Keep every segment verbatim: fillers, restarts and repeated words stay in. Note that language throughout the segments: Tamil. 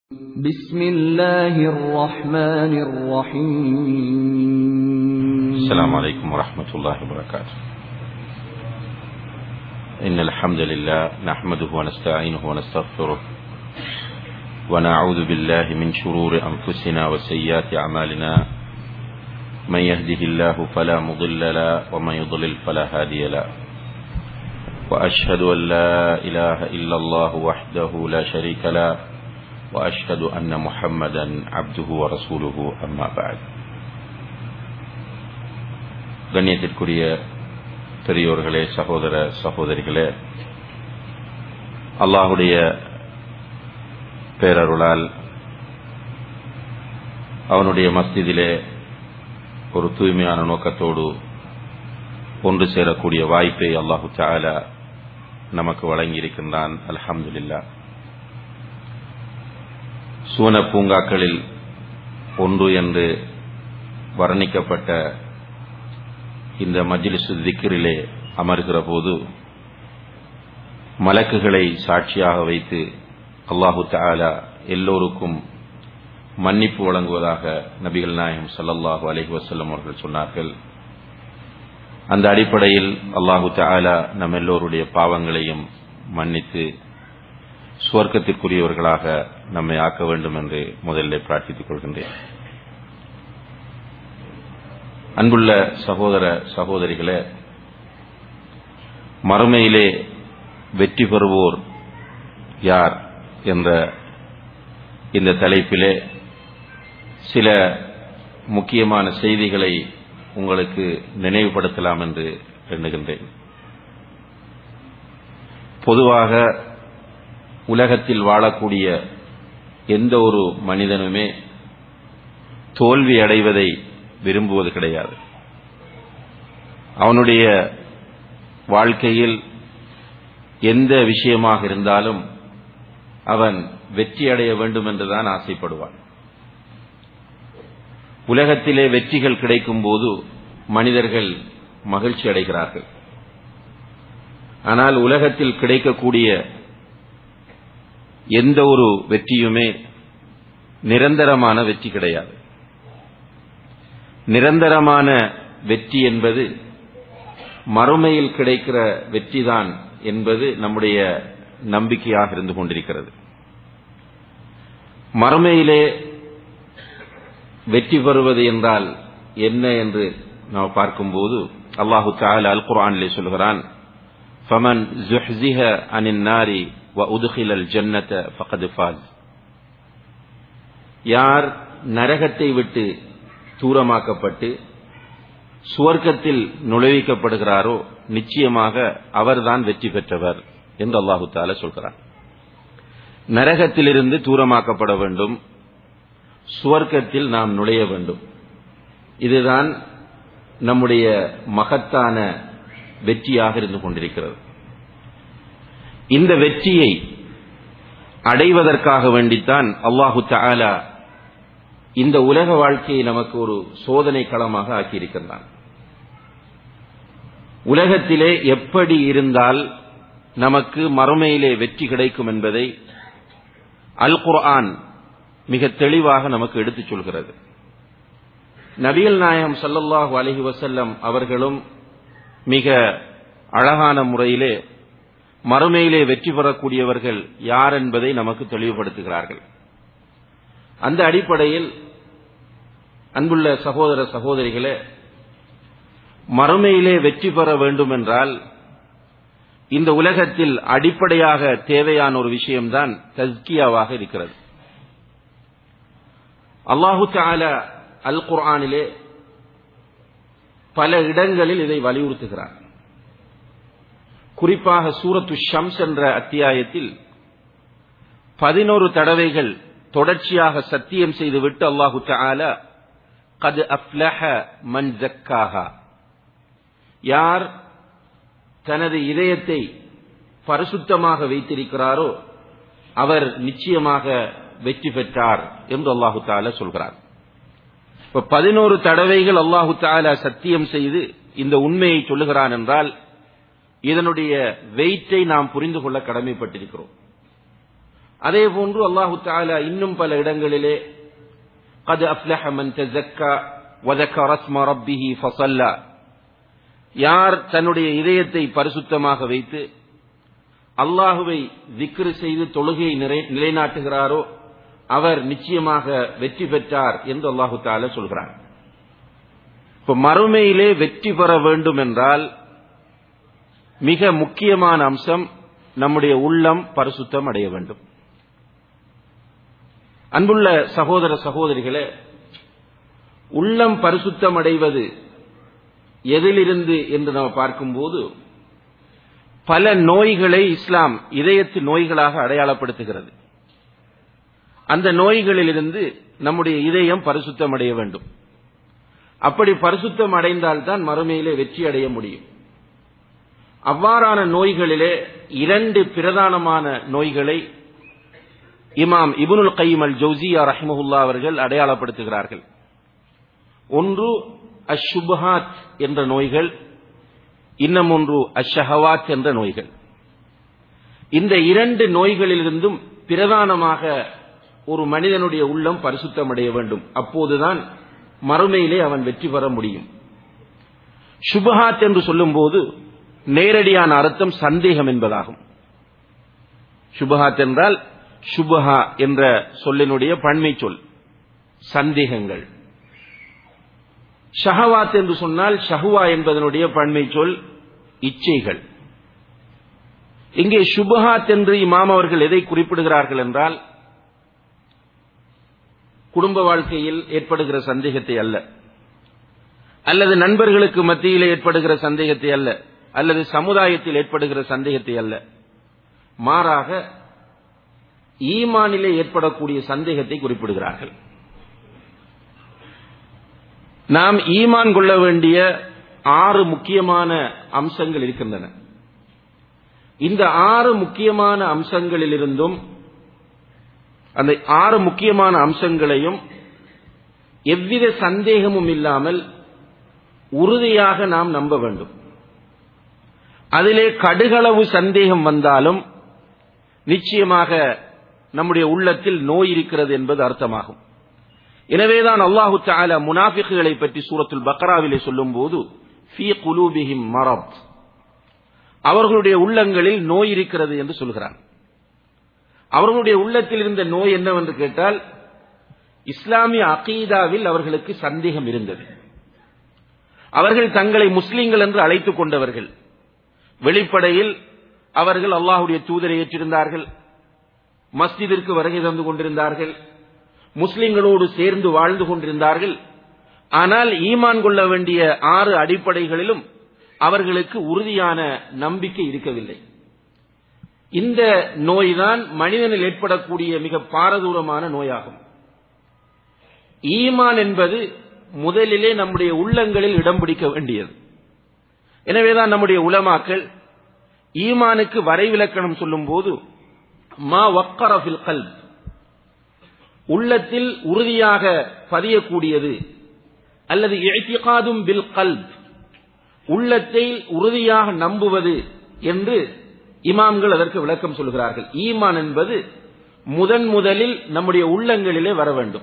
بسم الله الرحمن الرحيم السلام عليكم ورحمة الله وبركاته. إن الحمد لله نحمده ونستعينه ونستغفره ونعوذ بالله من شرور أنفسنا وسيئات أعمالنا من يهده الله فلا مضل له ومن يضلل فلا هادي له وأشهد أن لا إله إلا الله وحده لا شريك له وأشهد أن محمدا عبده ورسوله أما بعد. கண்ணியத்திற்குரிய பெரியோர்களே, சகோதர சகோதரிகளே, அல்லாஹுடைய பேரருளால் அவனுடைய மஸ்ஜிதிலே ஒரு தூய்மையான நோக்கத்தோடு ஒன்று சேரக்கூடிய வாய்ப்பை அல்லாஹு தஆலா நமக்கு வழங்கியிருக்கின்றான். அல்ஹம்துலில்லாஹ். சூன பூங்காக்களில் ஒன்று என்று வர்ணிக்கப்பட்ட இந்த மஜ்லிஸு திக்ரிலே அமர்கிற போது மலக்குகளை சாட்சியாக வைத்து அல்லாஹு தஆலா எல்லோருக்கும் மன்னிப்பு வழங்குவதாக நபிகள் நாயகம் ஸல்லல்லாஹு அலைஹி வஸல்லம் அவர்கள் சொன்னார்கள். அந்த அடிப்படையில் அல்லாஹு தஆலா நம் எல்லோருடைய பாவங்களையும் மன்னித்து சுவர்க்கத்திற்குரியவர்களாக நம்மை ஆக்க வேண்டும் என்று முதலில் பிரார்த்தித்துக் கொள்கின்றேன். அன்புள்ள சகோதர சகோதரிகளே, மறுமையிலே வெற்றி பெறுவோர் யார் என்ற இந்த தலைப்பிலே சில முக்கியமான செய்திகளை உங்களுக்கு நினைவுபடுத்தலாம் என்று எண்ணுகின்றேன். பொதுவாக உலகத்தில் வாழக்கூடிய எந்த ஒரு மனிதனுமே தோல்வி அடைவதை விரும்புவது கிடையாது. அவனுடைய வாழ்க்கையில் எந்த விஷயமாக இருந்தாலும் அவன் வெற்றி அடைய வேண்டும் என்றுதான் ஆசைப்படுவான். உலகத்திலே வெற்றிகள் கிடைக்கும் போது மனிதர்கள் மகிழ்ச்சி அடைகிறார்கள். ஆனால் உலகத்தில் கிடைக்கக்கூடிய எந்த ஒரு வெற்றியுமே நிரந்தரமான வெற்றி கிடையாது. நிரந்தரமான வெற்றி என்பது மறுமையில் கிடைக்கிற வெற்றிதான் என்பது நம்முடைய நம்பிக்கையாக இருந்து கொண்டிருக்கிறது. மறுமையிலே வெற்றி பெறுவது என்றால் என்ன என்று நாம் பார்க்கும்போது அல்லாஹு தஆலா அல் குர்ஆனிலே சொல்கிறான், ஃபமன் ஸுஹ்ஸிஹ அனின் நாரி وَأُدْخِلَ الْجَنَّةَ فَقَدْ فَازَ. யார் நரகத்தை விட்டு தூரமாக்கப்பட்டு சுவர்க்கத்தில் நுழைவிக்கப்படுகிறாரோ நிச்சயமாக அவர்தான் வெற்றி பெற்றவர் என்று அல்லாஹு தஆலா சொல்கிறார். நரகத்திலிருந்து தூரமாக்கப்பட வேண்டும், சுவர்க்கத்தில் நாம் நுழைய வேண்டும். இதுதான் நம்முடைய மகத்தான வெற்றியாக இருந்து கொண்டிருக்கிறது. இந்த வெற்றியை அடைவதற்காக வேண்டித்தான் அல்லாஹு தஆலா இந்த உலக வாழ்க்கையை நமக்கு ஒரு சோதனை களமாக ஆக்கியிருக்கிறான். உலகத்திலே எப்படி இருந்தால் நமக்கு மறுமையிலே வெற்றி கிடைக்கும் என்பதை அல் குர்ஆன் மிக தெளிவாக நமக்கு எடுத்துச் சொல்கிறது. நபிகள் நாயகம் ஸல்லல்லாஹு அலைஹி வஸல்லம் அவர்களும் மிக அழகான முறையிலே மறுமையிலே வெற்றி பெறக்கூடியவர்கள் யார் என்பதை நமக்கு தெளிவுபடுத்துகிறார்கள். அந்த அடிப்படையில் அன்புள்ள சகோதர சகோதரிகளே, மறுமையிலே வெற்றி பெற வேண்டும் என்றால் இந்த உலகத்தில் அடிப்படையாக தேவையான ஒரு விஷயம்தான் தஸ்கியாவாக இருக்கிறது. அல்லாஹு தஆலா அல் குர்ஆனிலே பல இடங்களில் இதை வலியுறுத்துகிறார். குறிப்பாக சூரத்து ஷம்ஸ் என்ற அத்தியாயத்தில் பதினோரு தடவைகள் தொடர்ச்சியாக சத்தியம் செய்துவிட்டு அல்லாஹு தஆலா கத் அஃப்லஹ மன் ஸக்காஹா, யார் தனது இதயத்தை பரிசுத்தமாக வைத்திருக்கிறாரோ அவர் நிச்சயமாக வெற்றி பெற்றார் என்று அல்லாஹு தஆலா சொல்கிறார். இப்ப பதினோரு தடவைகள் அல்லாஹு தஆலா சத்தியம் செய்து இந்த உண்மையை சொல்லுகிறான் என்றால் இதனுடைய வெயிட்டை நாம் புரிந்து கொள்ள கடமைப்பட்டிருக்கிறோம். அதே போன்று அல்லாஹு தஆலா இன்னும் பல இடங்களிலே قد أفلح من تزكى وذكر اسم ربه فصلى, யார் தன்னுடைய இதயத்தை பரிசுத்தமாக வைத்து அல்லாஹுவை திக்ர் செய்து தொழுகையை நிலைநாட்டுகிறாரோ அவர் நிச்சயமாக வெற்றி பெற்றார் என்று அல்லாஹு தஆலா சொல்கிறார். இப்ப மறுமையிலே வெற்றி பெற வேண்டும் என்றால் மிக முக்கியமான அம்சம் நம்முடைய உள்ளம் பரிசுத்தம் அடைய வேண்டும். அன்புள்ள சகோதர சகோதரிகளே, உள்ளம் பரிசுத்தம் அடைவது எதிலிருந்து என்று நாம் பார்க்கும்போது பல நோய்களை இஸ்லாம் இதயத்து நோய்களாக அடையாளப்படுத்துகிறது. அந்த நோய்களிலிருந்து நம்முடைய இதயம் பரிசுத்தம் அடைய வேண்டும். அப்படி பரிசுத்தம் அடைந்தால்தான் மறுமையிலே வெற்றி அடைய முடியும். அவ்வாறான நோய்களிலே இரண்டு பிரதானமான நோய்களை இமாம் இப்னுல் கய்யிம் அல் ஜௌசியா ரஹிமஹுல்லாஹ் அவர்கள் அடையாளப்படுத்துகிறார்கள். ஒன்று அஷ்ஷுபஹாத் என்ற நோய்கள், இன்னும் ஒன்று அஷ்ஷஹவாத் என்ற நோய்கள். இந்த இரண்டு நோய்களிலிருந்தும் பிரதானமாக ஒரு மனிதனுடைய உள்ளம் பரிசுத்தம் அடைய வேண்டும். அப்போதுதான் மறுமையிலே அவன் வெற்றி பெற முடியும். ஷுபஹாத் என்று சொல்லும்போது நேரடியான அர்த்தம் சந்தேகம் என்பதாகும். ஷுபஹாத் என்றால் ஷுபஹா என்ற சொல்லினுடைய பன்மை சொல், சந்தேகங்கள். ஷஹவாத் என்று சொன்னால் ஷஹுவா என்பதனுடைய பன்மை சொல், இச்சைகள். இங்கே ஷுபஹாத் என்று இமாம் அவர்கள் எதை குறிப்பிடுகிறார்கள் என்றால் குடும்ப வாழ்க்கையில் ஏற்படுகிற சந்தேகத்தை அல்ல, அல்லது நண்பர்களுக்கு மத்தியில் ஏற்படுகிற சந்தேகத்தை அல்ல, அல்லது சமுதாயத்தில் ஏற்படுகிற சந்தேகத்தை அல்ல, மாறாக ஈமானிலே ஏற்படக்கூடிய சந்தேகத்தை குறிப்பிடுகிறார்கள். நாம் ஈமான் கொள்ள வேண்டிய ஆறு முக்கியமான அம்சங்கள் இருக்கின்றன. இந்த ஆறு முக்கியமான அம்சங்களிலிருந்தும் அந்த ஆறு முக்கியமான அம்சங்களையும் எவ்வித சந்தேகமும் இல்லாமல் உறுதியாக நாம் நம்ப வேண்டும். அதிலே கடுகளவு சந்தேகம் வந்தாலும் நிச்சயமாக நம்முடைய உள்ளத்தில் நோய் இருக்கிறது என்பது அர்த்தமாகும். எனவேதான் அல்லாஹு தஆலா முனாஃபிக்குகளை பற்றி சூரத்துல் பக்ராவிலே சொல்லும்போது ஃபீ குலூபிஹிம் மரத், அவர்களுடைய உள்ளங்களில் நோய் இருக்கிறது என்று சொல்கிறார். அவர்களுடைய உள்ளத்தில் இருந்த நோய் என்னவென்று கேட்டால் இஸ்லாமிய அகீதாவில் அவர்களுக்கு சந்தேகம் இருந்தது. அவர்கள் தங்களை முஸ்லிம்கள் என்று அழைத்துக் கொண்டவர்கள். வெளிப்படையில் அவர்கள் அல்லாஹ்வுடைய தூதரை ஏற்றிருந்தார்கள், மஸ்ஜிதிற்கு வருகை தந்து கொண்டிருந்தார்கள், முஸ்லிம்களோடு சேர்ந்து வாழ்ந்து கொண்டிருந்தார்கள். ஆனால் ஈமான் கொள்ள வேண்டிய ஆறு அடிப்படைகளிலும் அவர்களுக்கு உறுதியான நம்பிக்கை இருக்கவில்லை. இந்த நோய்தான் மனிதனில் ஏற்படக்கூடிய மிக பாரதூரமான நோயாகும். ஈமான் என்பது முதலிலே நம்முடைய உள்ளங்களில் இடம் பிடிக்க வேண்டியது. எனவேதான் நம்முடைய உலமாக்கள் ஈமானுக்கு வரைவிலக்கணம் சொல்லும் போது மா வக்கர ஃபில் கல்ப், உள்ளத்தில் உறுதியாக பதியக்கூடியது, அல்லது இஅ்திகாதும் பில் கல்ப், உள்ளத்தை உறுதியாக நம்புவது என்று இமாம்கள் அதற்கு விளக்கம் சொல்கிறார்கள். ஈமான் என்பது முதன் முதலில் நம்முடைய உள்ளங்களிலே வர வேண்டும்.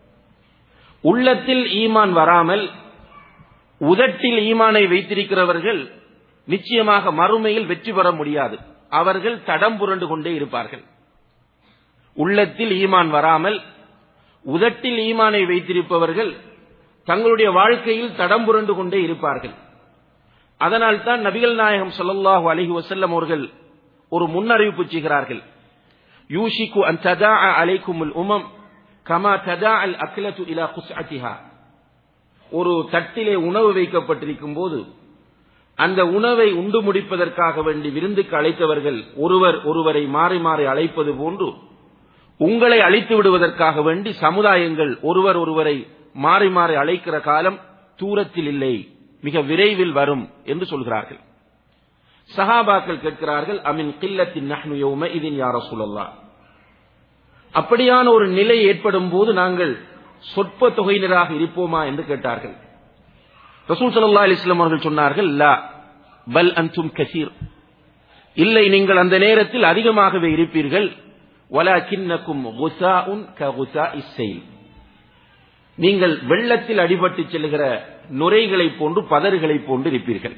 உள்ளத்தில் ஈமான் வராமல் உதட்டில் ஈமானை வைத்திருக்கிறவர்கள் நிச்சயமாக மறுமையில் வெற்றி பெற முடியாது. அவர்கள் தடம் புரண்டு கொண்டே இருப்பார்கள். உள்ளத்தில் ஈமான் வராமல் உதட்டில் ஈமானை வைத்திருப்பவர்கள் தங்களுடைய வாழ்க்கையில் தடம் புரண்டு கொண்டே இருப்பார்கள். அதனால் தான் நபிகள் நாயகம் ஸல்லல்லாஹு அலைஹி வஸல்லம் அவர்கள் ஒரு முன்னறிவிப்பு செய்கிறார்கள். யூஷிகு அன் ததா அலைக்குமுல் உமம் கமா ததா அல் அக்லத்து இலா குஸ்அத்திஹா. ஒரு தட்டிலே உணவு வைக்கப்பட்டிருக்கும் போது அந்த உணவை உண்டு முடிப்பதற்காக வேண்டி விருந்துக்கு அழைத்தவர்கள் ஒருவர் ஒருவரை மாறி மாறி அழைப்பது போன்று உங்களை அழைத்து விடுவதற்காக வேண்டி சமுதாயங்கள் ஒருவர் ஒருவரை மாறி மாறி அழைக்கிற காலம் தூரத்தில் இல்லை, மிக விரைவில் வரும் என்று சொல்கிறார்கள். சஹாபாக்கள் கேட்கிறார்கள், அமின் கில்லத்தின் நஹ்னு யௌம இதின் யா ரசூலல்லாஹ், அப்படியான ஒரு நிலை ஏற்படும் போது நாங்கள் சொற்ப தொகையினராக இருப்போமா என்று கேட்டார்கள். ரசூல் ஸல்லல்லாஹு அலைஹி வஸல்லம் அவர்கள் சொன்னார்கள், லா பல் அன்தும் கஸீர், இல்லை, நீங்கள் அந்த நேரத்தில் அதிகமாகவே இருப்பீர்கள். வலக்கின்னக்கும் குஸாஉன் ககுஸாஇஸ் ஸைல், நீங்கள் வெள்ளத்தில் அடிபட்டு செல்கிற நுரைகளை போன்று பதறுகளை போன்று இருப்பீர்கள்.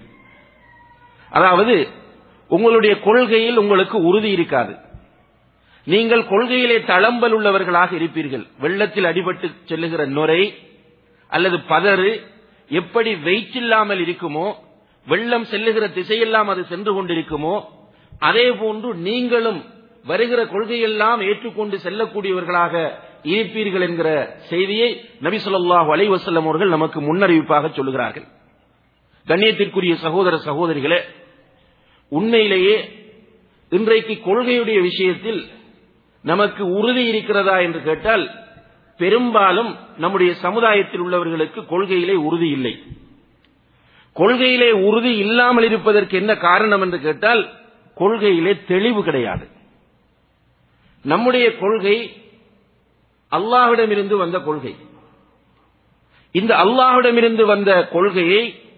அதாவது உங்களுடைய கொள்கையில் உங்களுக்கு உறுதி இருக்காது. நீங்கள் கொள்கையிலே தளம்பல் உள்ளவர்களாக இருப்பீர்கள். வெள்ளத்தில் அடிபட்டு செல்லுகிற நுரை அல்லது பதறு எப்படி வெயிற்றில்லாமல் இருக்குமோ, வெள்ளம் செல்லுகிற திசையெல்லாம் அது சென்று கொண்டிருக்குமோ, அதே போன்று நீங்களும் வருகிற கொள்கையெல்லாம் ஏற்றுக்கொண்டு செல்லக்கூடியவர்களாக இருப்பீர்கள் என்கிற செய்தியை நபி ஸல்லல்லாஹு அலைஹி வஸல்லம் அவர்கள் நமக்கு முன்னறிவிப்பாக சொல்லுகிறார்கள். கண்ணியத்திற்குரிய சகோதர சகோதரிகளே, உண்மையிலேயே இன்றைக்கு கொள்கையுடைய விஷயத்தில் நமக்கு உறுதி இருக்கிறதா என்று கேட்டால், பெரும்பாலும் நம்முடைய சமுதாயத்தில் உள்ளவர்களுக்கு கொள்கையிலே உறுதி இல்லை. கொள்கையிலே உறுதி இல்லாமல் இருப்பதற்கு என்ன காரணம் என்று கேட்டால், கொள்கையிலே தெளிவு கிடையாது. நம்முடைய கொள்கை அல்லாஹ்விடமிருந்து வந்த கொள்கை. இந்த அல்லாஹ்விடமிருந்து வந்த கொள்கையை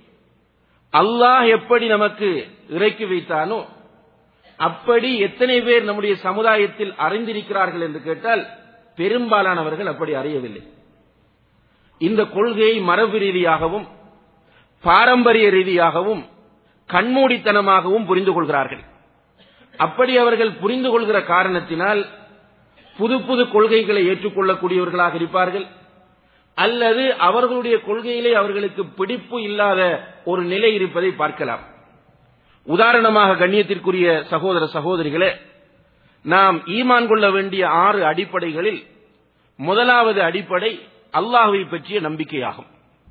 அல்லாஹ் எப்படி நமக்கு இறக்கி வைத்தானோ அப்படி எத்தனை பேர் நம்முடைய சமுதாயத்தில் அறிந்திருக்கிறார்கள் என்று கேட்டால், பெரும்பாலானவர்கள் அப்படி அறியவில்லை. இந்த கொள்கையை மரபு ரீதியாகவும் பாரம்பரிய ரீதியாகவும் கண்மூடித்தனமாகவும் புரிந்து கொள்கிறார்கள். அப்படி அவர்கள் புரிந்து கொள்கிற காரணத்தினால் புது புது கொள்கைகளை ஏற்றுக்கொள்ளக்கூடியவர்களாக இருப்பார்கள், அல்லது அவர்களுடைய கொள்கையிலே அவர்களுக்கு பிடிப்பு இல்லாத ஒரு நிலை இருப்பதை பார்க்கலாம். உதாரணமாக கண்ணியத்திற்குரிய சகோதர சகோதரிகளே, நாம் ஈமான் கொள்ள வேண்டிய ஆறு அடிப்படைகளில் முதலாவது அடிப்படை அல்லாஹ்வை பற்றிய நம்பிக்கையாகும்.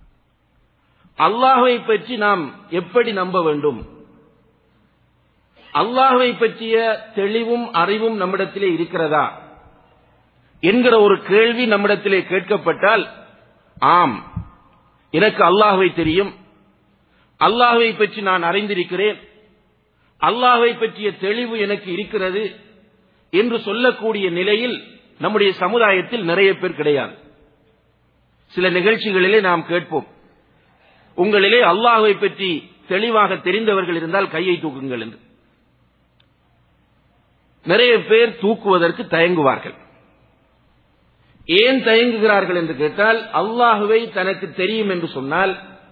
அல்லாஹ்வை பற்றி நாம் எப்படி நம்ப வேண்டும்? அல்லாஹ்வை பற்றிய தெளிவும் அறிவும் நம்மிடத்திலே இருக்கிறதா என்கிற ஒரு கேள்வி நம்மிடத்திலே கேட்கப்பட்டால், ஆம், எனக்கு அல்லாஹ்வை தெரியும், அல்லாஹ்வை பற்றி நான் அறிந்திருக்கிறேன், அல்லாஹ்வை பற்றிய தெளிவு எனக்கு இருக்கிறது என்று சொல்லக்கூடிய நிலையில் நம்முடைய சமுதாயத்தில் நிறைய பேர் கிடையாது. சில நிகழ்ச்சிகளிலே நாம் கேட்போம், உங்களிலே அல்லாஹ்வை பற்றி தெளிவாக தெரிந்தவர்கள் இருந்தால் கையை தூக்குங்கள் என்று. நிறைய பேர் தூக்குவதற்கு தயங்குவார்கள். ஏன் தயங்குகிறார்கள் என்று கேட்டால், அல்லாஹ்வை தனக்கு தெரியும் என்று சொன்னால்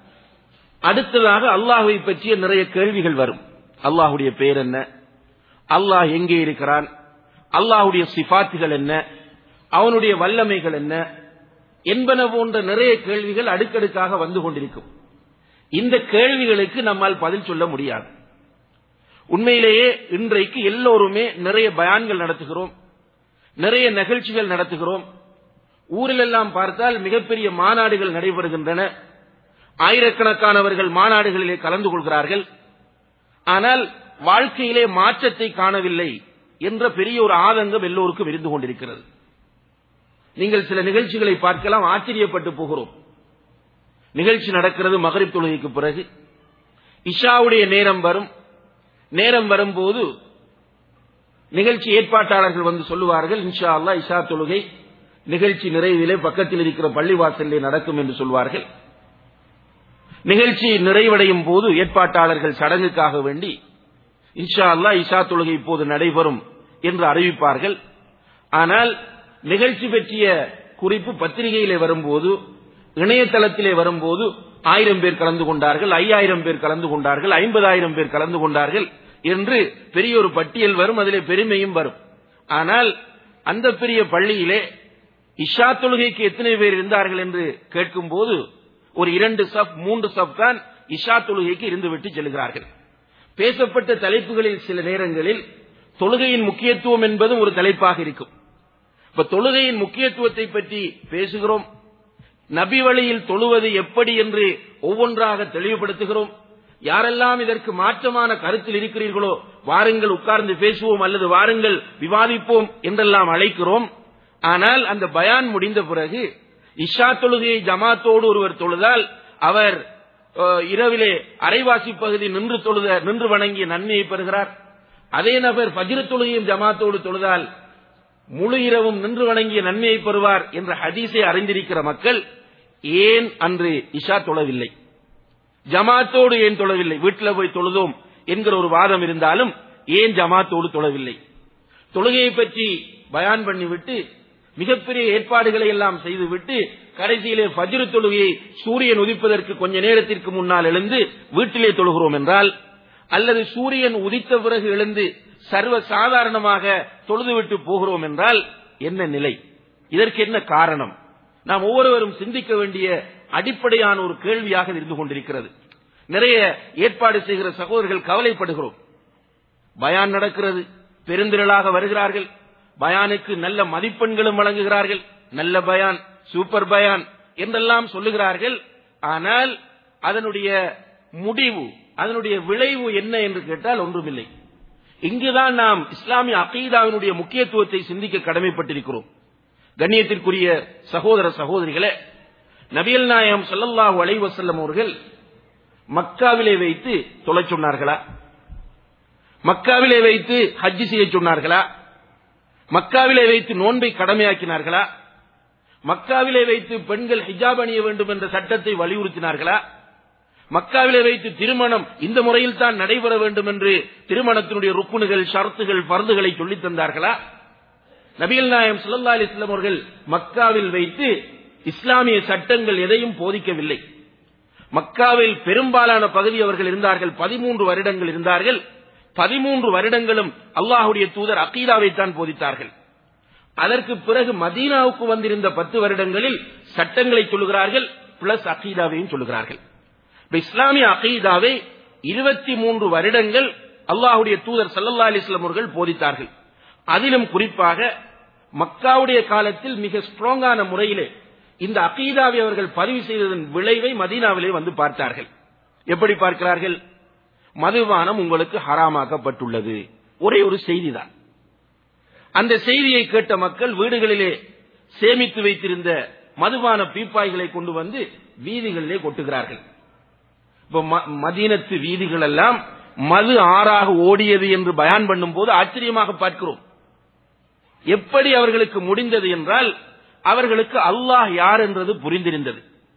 அடுத்ததாக அல்லாஹ்வை பற்றிய நிறைய கேள்விகள் வரும். அல்லாஹ்வுடைய பெயர் என்ன, அல்லாஹ் எங்கே இருக்கிறான், அல்லாஹ்வுடைய சிஃபாத்துகள் என்ன, அவனுடைய வல்லமைகள் என்ன என்பன போன்ற நிறைய கேள்விகள் அடுக்கடுக்காக வந்து கொண்டிருக்கும். இந்த கேள்விகளுக்கு நம்மால் பதில் சொல்ல முடியாது. உண்மையிலேயே இன்றைக்கு எல்லோருமே நிறைய பயான்கள் நடத்துகிறோம், நிறைய நிகழ்ச்சிகள் நடத்துகிறோம். ஊரிலெல்லாம் பார்த்தால் மிகப்பெரிய மாநாடுகள் நடைபெறுகின்றன, ஆயிரக்கணக்கானவர்கள் மாநாடுகளிலே கலந்து கொள்கிறார்கள். ஆனால் வாழ்க்கையிலே மாற்றத்தை காணவில்லை என்ற பெரிய ஒரு ஆதங்கம் எல்லோருக்கும் இருந்து கொண்டிருக்கிறது. நீங்கள் சில நிகழ்ச்சிகளை பார்க்கலாம், ஆச்சரியப்பட்டு போகிறோம். நிகழ்ச்சி நடக்கிறது மகரிப் தொழுகைக்கு பிறகு, இஷாவுடைய நேரம் வரும். நேரம் வரும்போது நிகழ்ச்சி ஏற்பாட்டாளர்கள் வந்து சொல்லுவார்கள், இன்ஷா அல்லாஹ் இஷா தொழுகை நிகழ்ச்சி நிறைவிலே பக்கத்தில் இருக்கிற பள்ளிவாசலிலே நடக்கும் என்று சொல்வார்கள். நிகழ்ச்சி நிறைவடையும் போது ஏற்பாட்டாளர்கள் சடங்குக்காக வேண்டி இன்ஷா அல்லாஹ் இஷா தொழுகை இப்போது நடைபெறும் என்று அறிவிப்பார்கள். ஆனால் நிகழ்ச்சி பற்றிய குறிப்பு பத்திரிகையிலே வரும்போது, இணையதளத்திலே வரும்போது ஆயிரம் பேர் கலந்து கொண்டார்கள், ஐயாயிரம் பேர் கலந்து கொண்டார்கள், ஐம்பதாயிரம் பேர் கலந்து கொண்டார்கள் என்று பெரிய ஒரு பட்டியல் வரும். அதிலே பெருமையும் வரும். ஆனால் அந்த பெரிய பள்ளியிலே இஷா தொழுகைக்கு எத்தனை பேர் இருந்தார்கள் என்று கேட்கும் போது ஒரு இரண்டு சப் மூன்று சப் தான் இஷா தொழுகைக்கு இருந்துவிட்டு செல்கிறார்கள். பேசப்பட்ட தலைப்புகளில் சில நேரங்களில் தொழுகையின் முக்கியத்துவம் என்பதும் ஒரு தலைப்பாக இருக்கும். இப்ப தொழுகையின் முக்கியத்துவத்தை பற்றி பேசுகிறோம், நபி வழியில் தொழுவது எப்படி என்று ஒவ்வொன்றாக தெளிவுபடுத்துகிறோம். யாரெல்லாம் இதற்கு மாற்றமான கருத்தில் இருக்கிறீர்களோ வாருங்கள் உட்கார்ந்து பேசுவோம் அல்லது வாருங்கள் விவாதிப்போம் என்றெல்லாம் அழைக்கிறோம். ஆனால் அந்த பயான் முடிந்த பிறகு இஷா தொழுகையை ஜமாத்தோடு ஒருவர் தொழுதால் அவர் இரவிலே அரைவாசி பகுதி நின்று தொழுத நின்று வணங்கிய நன்மையை பெறுகிறார். அதே நபர் ஃபஜ்ர் தொழுகையும் ஜமாத்தோடு தொழுதால் முழு இரவும் நின்று வணங்கிய நன்மையை பெறுவார் என்ற ஹதீஸை அறிந்திருக்கிற மக்கள் ஏன் அன்று இஷா தொழவில்லை, ஜமாத்தோடு ஏன் தொழவில்லை? வீட்டில் போய் தொழுதோம் என்கிற ஒரு வாதம் இருந்தாலும் ஏன் ஜமாத்தோடு தொழவில்லை? தொழுகையை பற்றி பயான் பண்ணிவிட்டு மிகப்பெரிய ஏற்பாடுகளை எல்லாம் செய்துவிட்டு கடைசியிலே ஃபஜ்ர் தொழுகையை சூரியன் உதிப்பதற்கு கொஞ்ச நேரத்திற்கு முன்னால் எழுந்து வீட்டிலே தொழுகிறோம் என்றால், அல்லது சூரியன் உதித்த பிறகு எழுந்து சர்வ சாதாரணமாக தொழுதுவிட்டு போகிறோம் என்றால் என்ன நிலை? இதற்கு என்ன காரணம்? நாம் ஒவ்வொருவரும் சிந்திக்க வேண்டிய அடிப்படையான ஒரு கேள்வியாக இருந்து கொண்டிருக்கிறது. நிறைய ஏற்பாடு செய்கிற சகோதரர்கள் கவலைப்படுகிறோம். பயான் நடக்கிறது, பெருந்திரளாக வருகிறார்கள், பயானுக்கு நல்ல மதிப்பெண்களும் வழங்குகிறார்கள், நல்ல பயான், சூப்பர் பயான் என்றெல்லாம் சொல்லுகிறார்கள். ஆனால் அதனுடைய முடிவு, அதனுடைய விளைவு என்ன என்று கேட்டால் ஒன்றுமில்லை. இங்குதான் நாம் இஸ்லாமிய அகீதாவினுடைய முக்கியத்துவத்தை சிந்திக்க கடமைப்பட்டிருக்கிறோம். கண்ணியத்திற்குரிய சகோதர சகோதரிகளே, நபிகள் நாயகம் ஸல்லல்லாஹு அலைஹி வஸல்லம் அவர்கள் மக்காவிலே வைத்து தொழச் சொன்னார்களா? மக்காவிலே வைத்து ஹஜ் செய்ய சொன்னார்களா? மக்காவிலே வைத்து நோன்பை கடமையாக்கினார்களா? மக்காவிலே வைத்து பெண்கள் ஹிஜாப் அணிய வேண்டும் என்ற சட்டத்தை வலியுறுத்தினார்களா? மக்காவிலே வைத்து திருமணம் இந்த முறையில் தான் நடைபெற வேண்டும் என்று திருமணத்தினுடைய ருக்குனுகள், ஷர்த்துகள், ஃபர்துகளை சொல்லித் தந்தார்களா? நபிகள் நாயகம் ஸல்லல்லாஹு அலைஹி வஸல்லம் அவர்கள் மக்காவில் வைத்து இஸ்லாமிய சட்டங்கள் எதையும் போதிக்கவில்லை. மக்காவில் பெரும்பாலான பகுதி அவர்கள் இருந்தார்கள், பதிமூன்று வருடங்கள் இருந்தார்கள். பதிமூன்று வருடங்களும் அல்லாஹ்வுடைய தூதர் அகீதாவைத்தான் போதித்தார்கள். அதற்கு பிறகு மதீனாவுக்கு வந்திருந்த பத்து வருடங்களில் சட்டங்களை சொல்லுகிறார்கள், பிளஸ் அகீதாவையும் சொல்லுகிறார்கள். இஸ்லாமிய அகீதாவை இருபத்தி மூன்று வருடங்கள் அல்லாஹ்வுடைய தூதர் ஸல்லல்லாஹு அலைஹி வஸல்லம் அவர்கள் போதித்தார்கள். அதிலும் குறிப்பாக மக்காவுடைய காலத்தில் மிக ஸ்ட்ராங்கான முறையிலே இந்த அகீதாவை அவர்கள் பதிவு செய்ததன் விளைவை மதீனாவிலே வந்து பார்த்தார்கள். எப்படி பார்க்கிறார்கள்? மதுபானம் உங்களுக்கு ஹராமாக்கப்பட்டுள்ளது, ஒரே ஒரு செய்திதான். அந்த செய்தியை கேட்ட மக்கள் வீடுகளிலே சேமித்து வைத்திருந்த மதுபான பீப்பாய்களை கொண்டு வந்து வீதிகளிலே கொட்டுகிறார்கள். இப்ப மதீனத்து வீதிகள் எல்லாம் மது ஆறாக ஓடியது என்று பயான் பண்ணும் போது ஆச்சரியமாக பார்க்கிறோம். எப்படி அவர்களுக்கு முடிந்தது என்றால், அவர்களுக்கு அல்லாஹ் யார் என்றது புரிந்திருந்தது,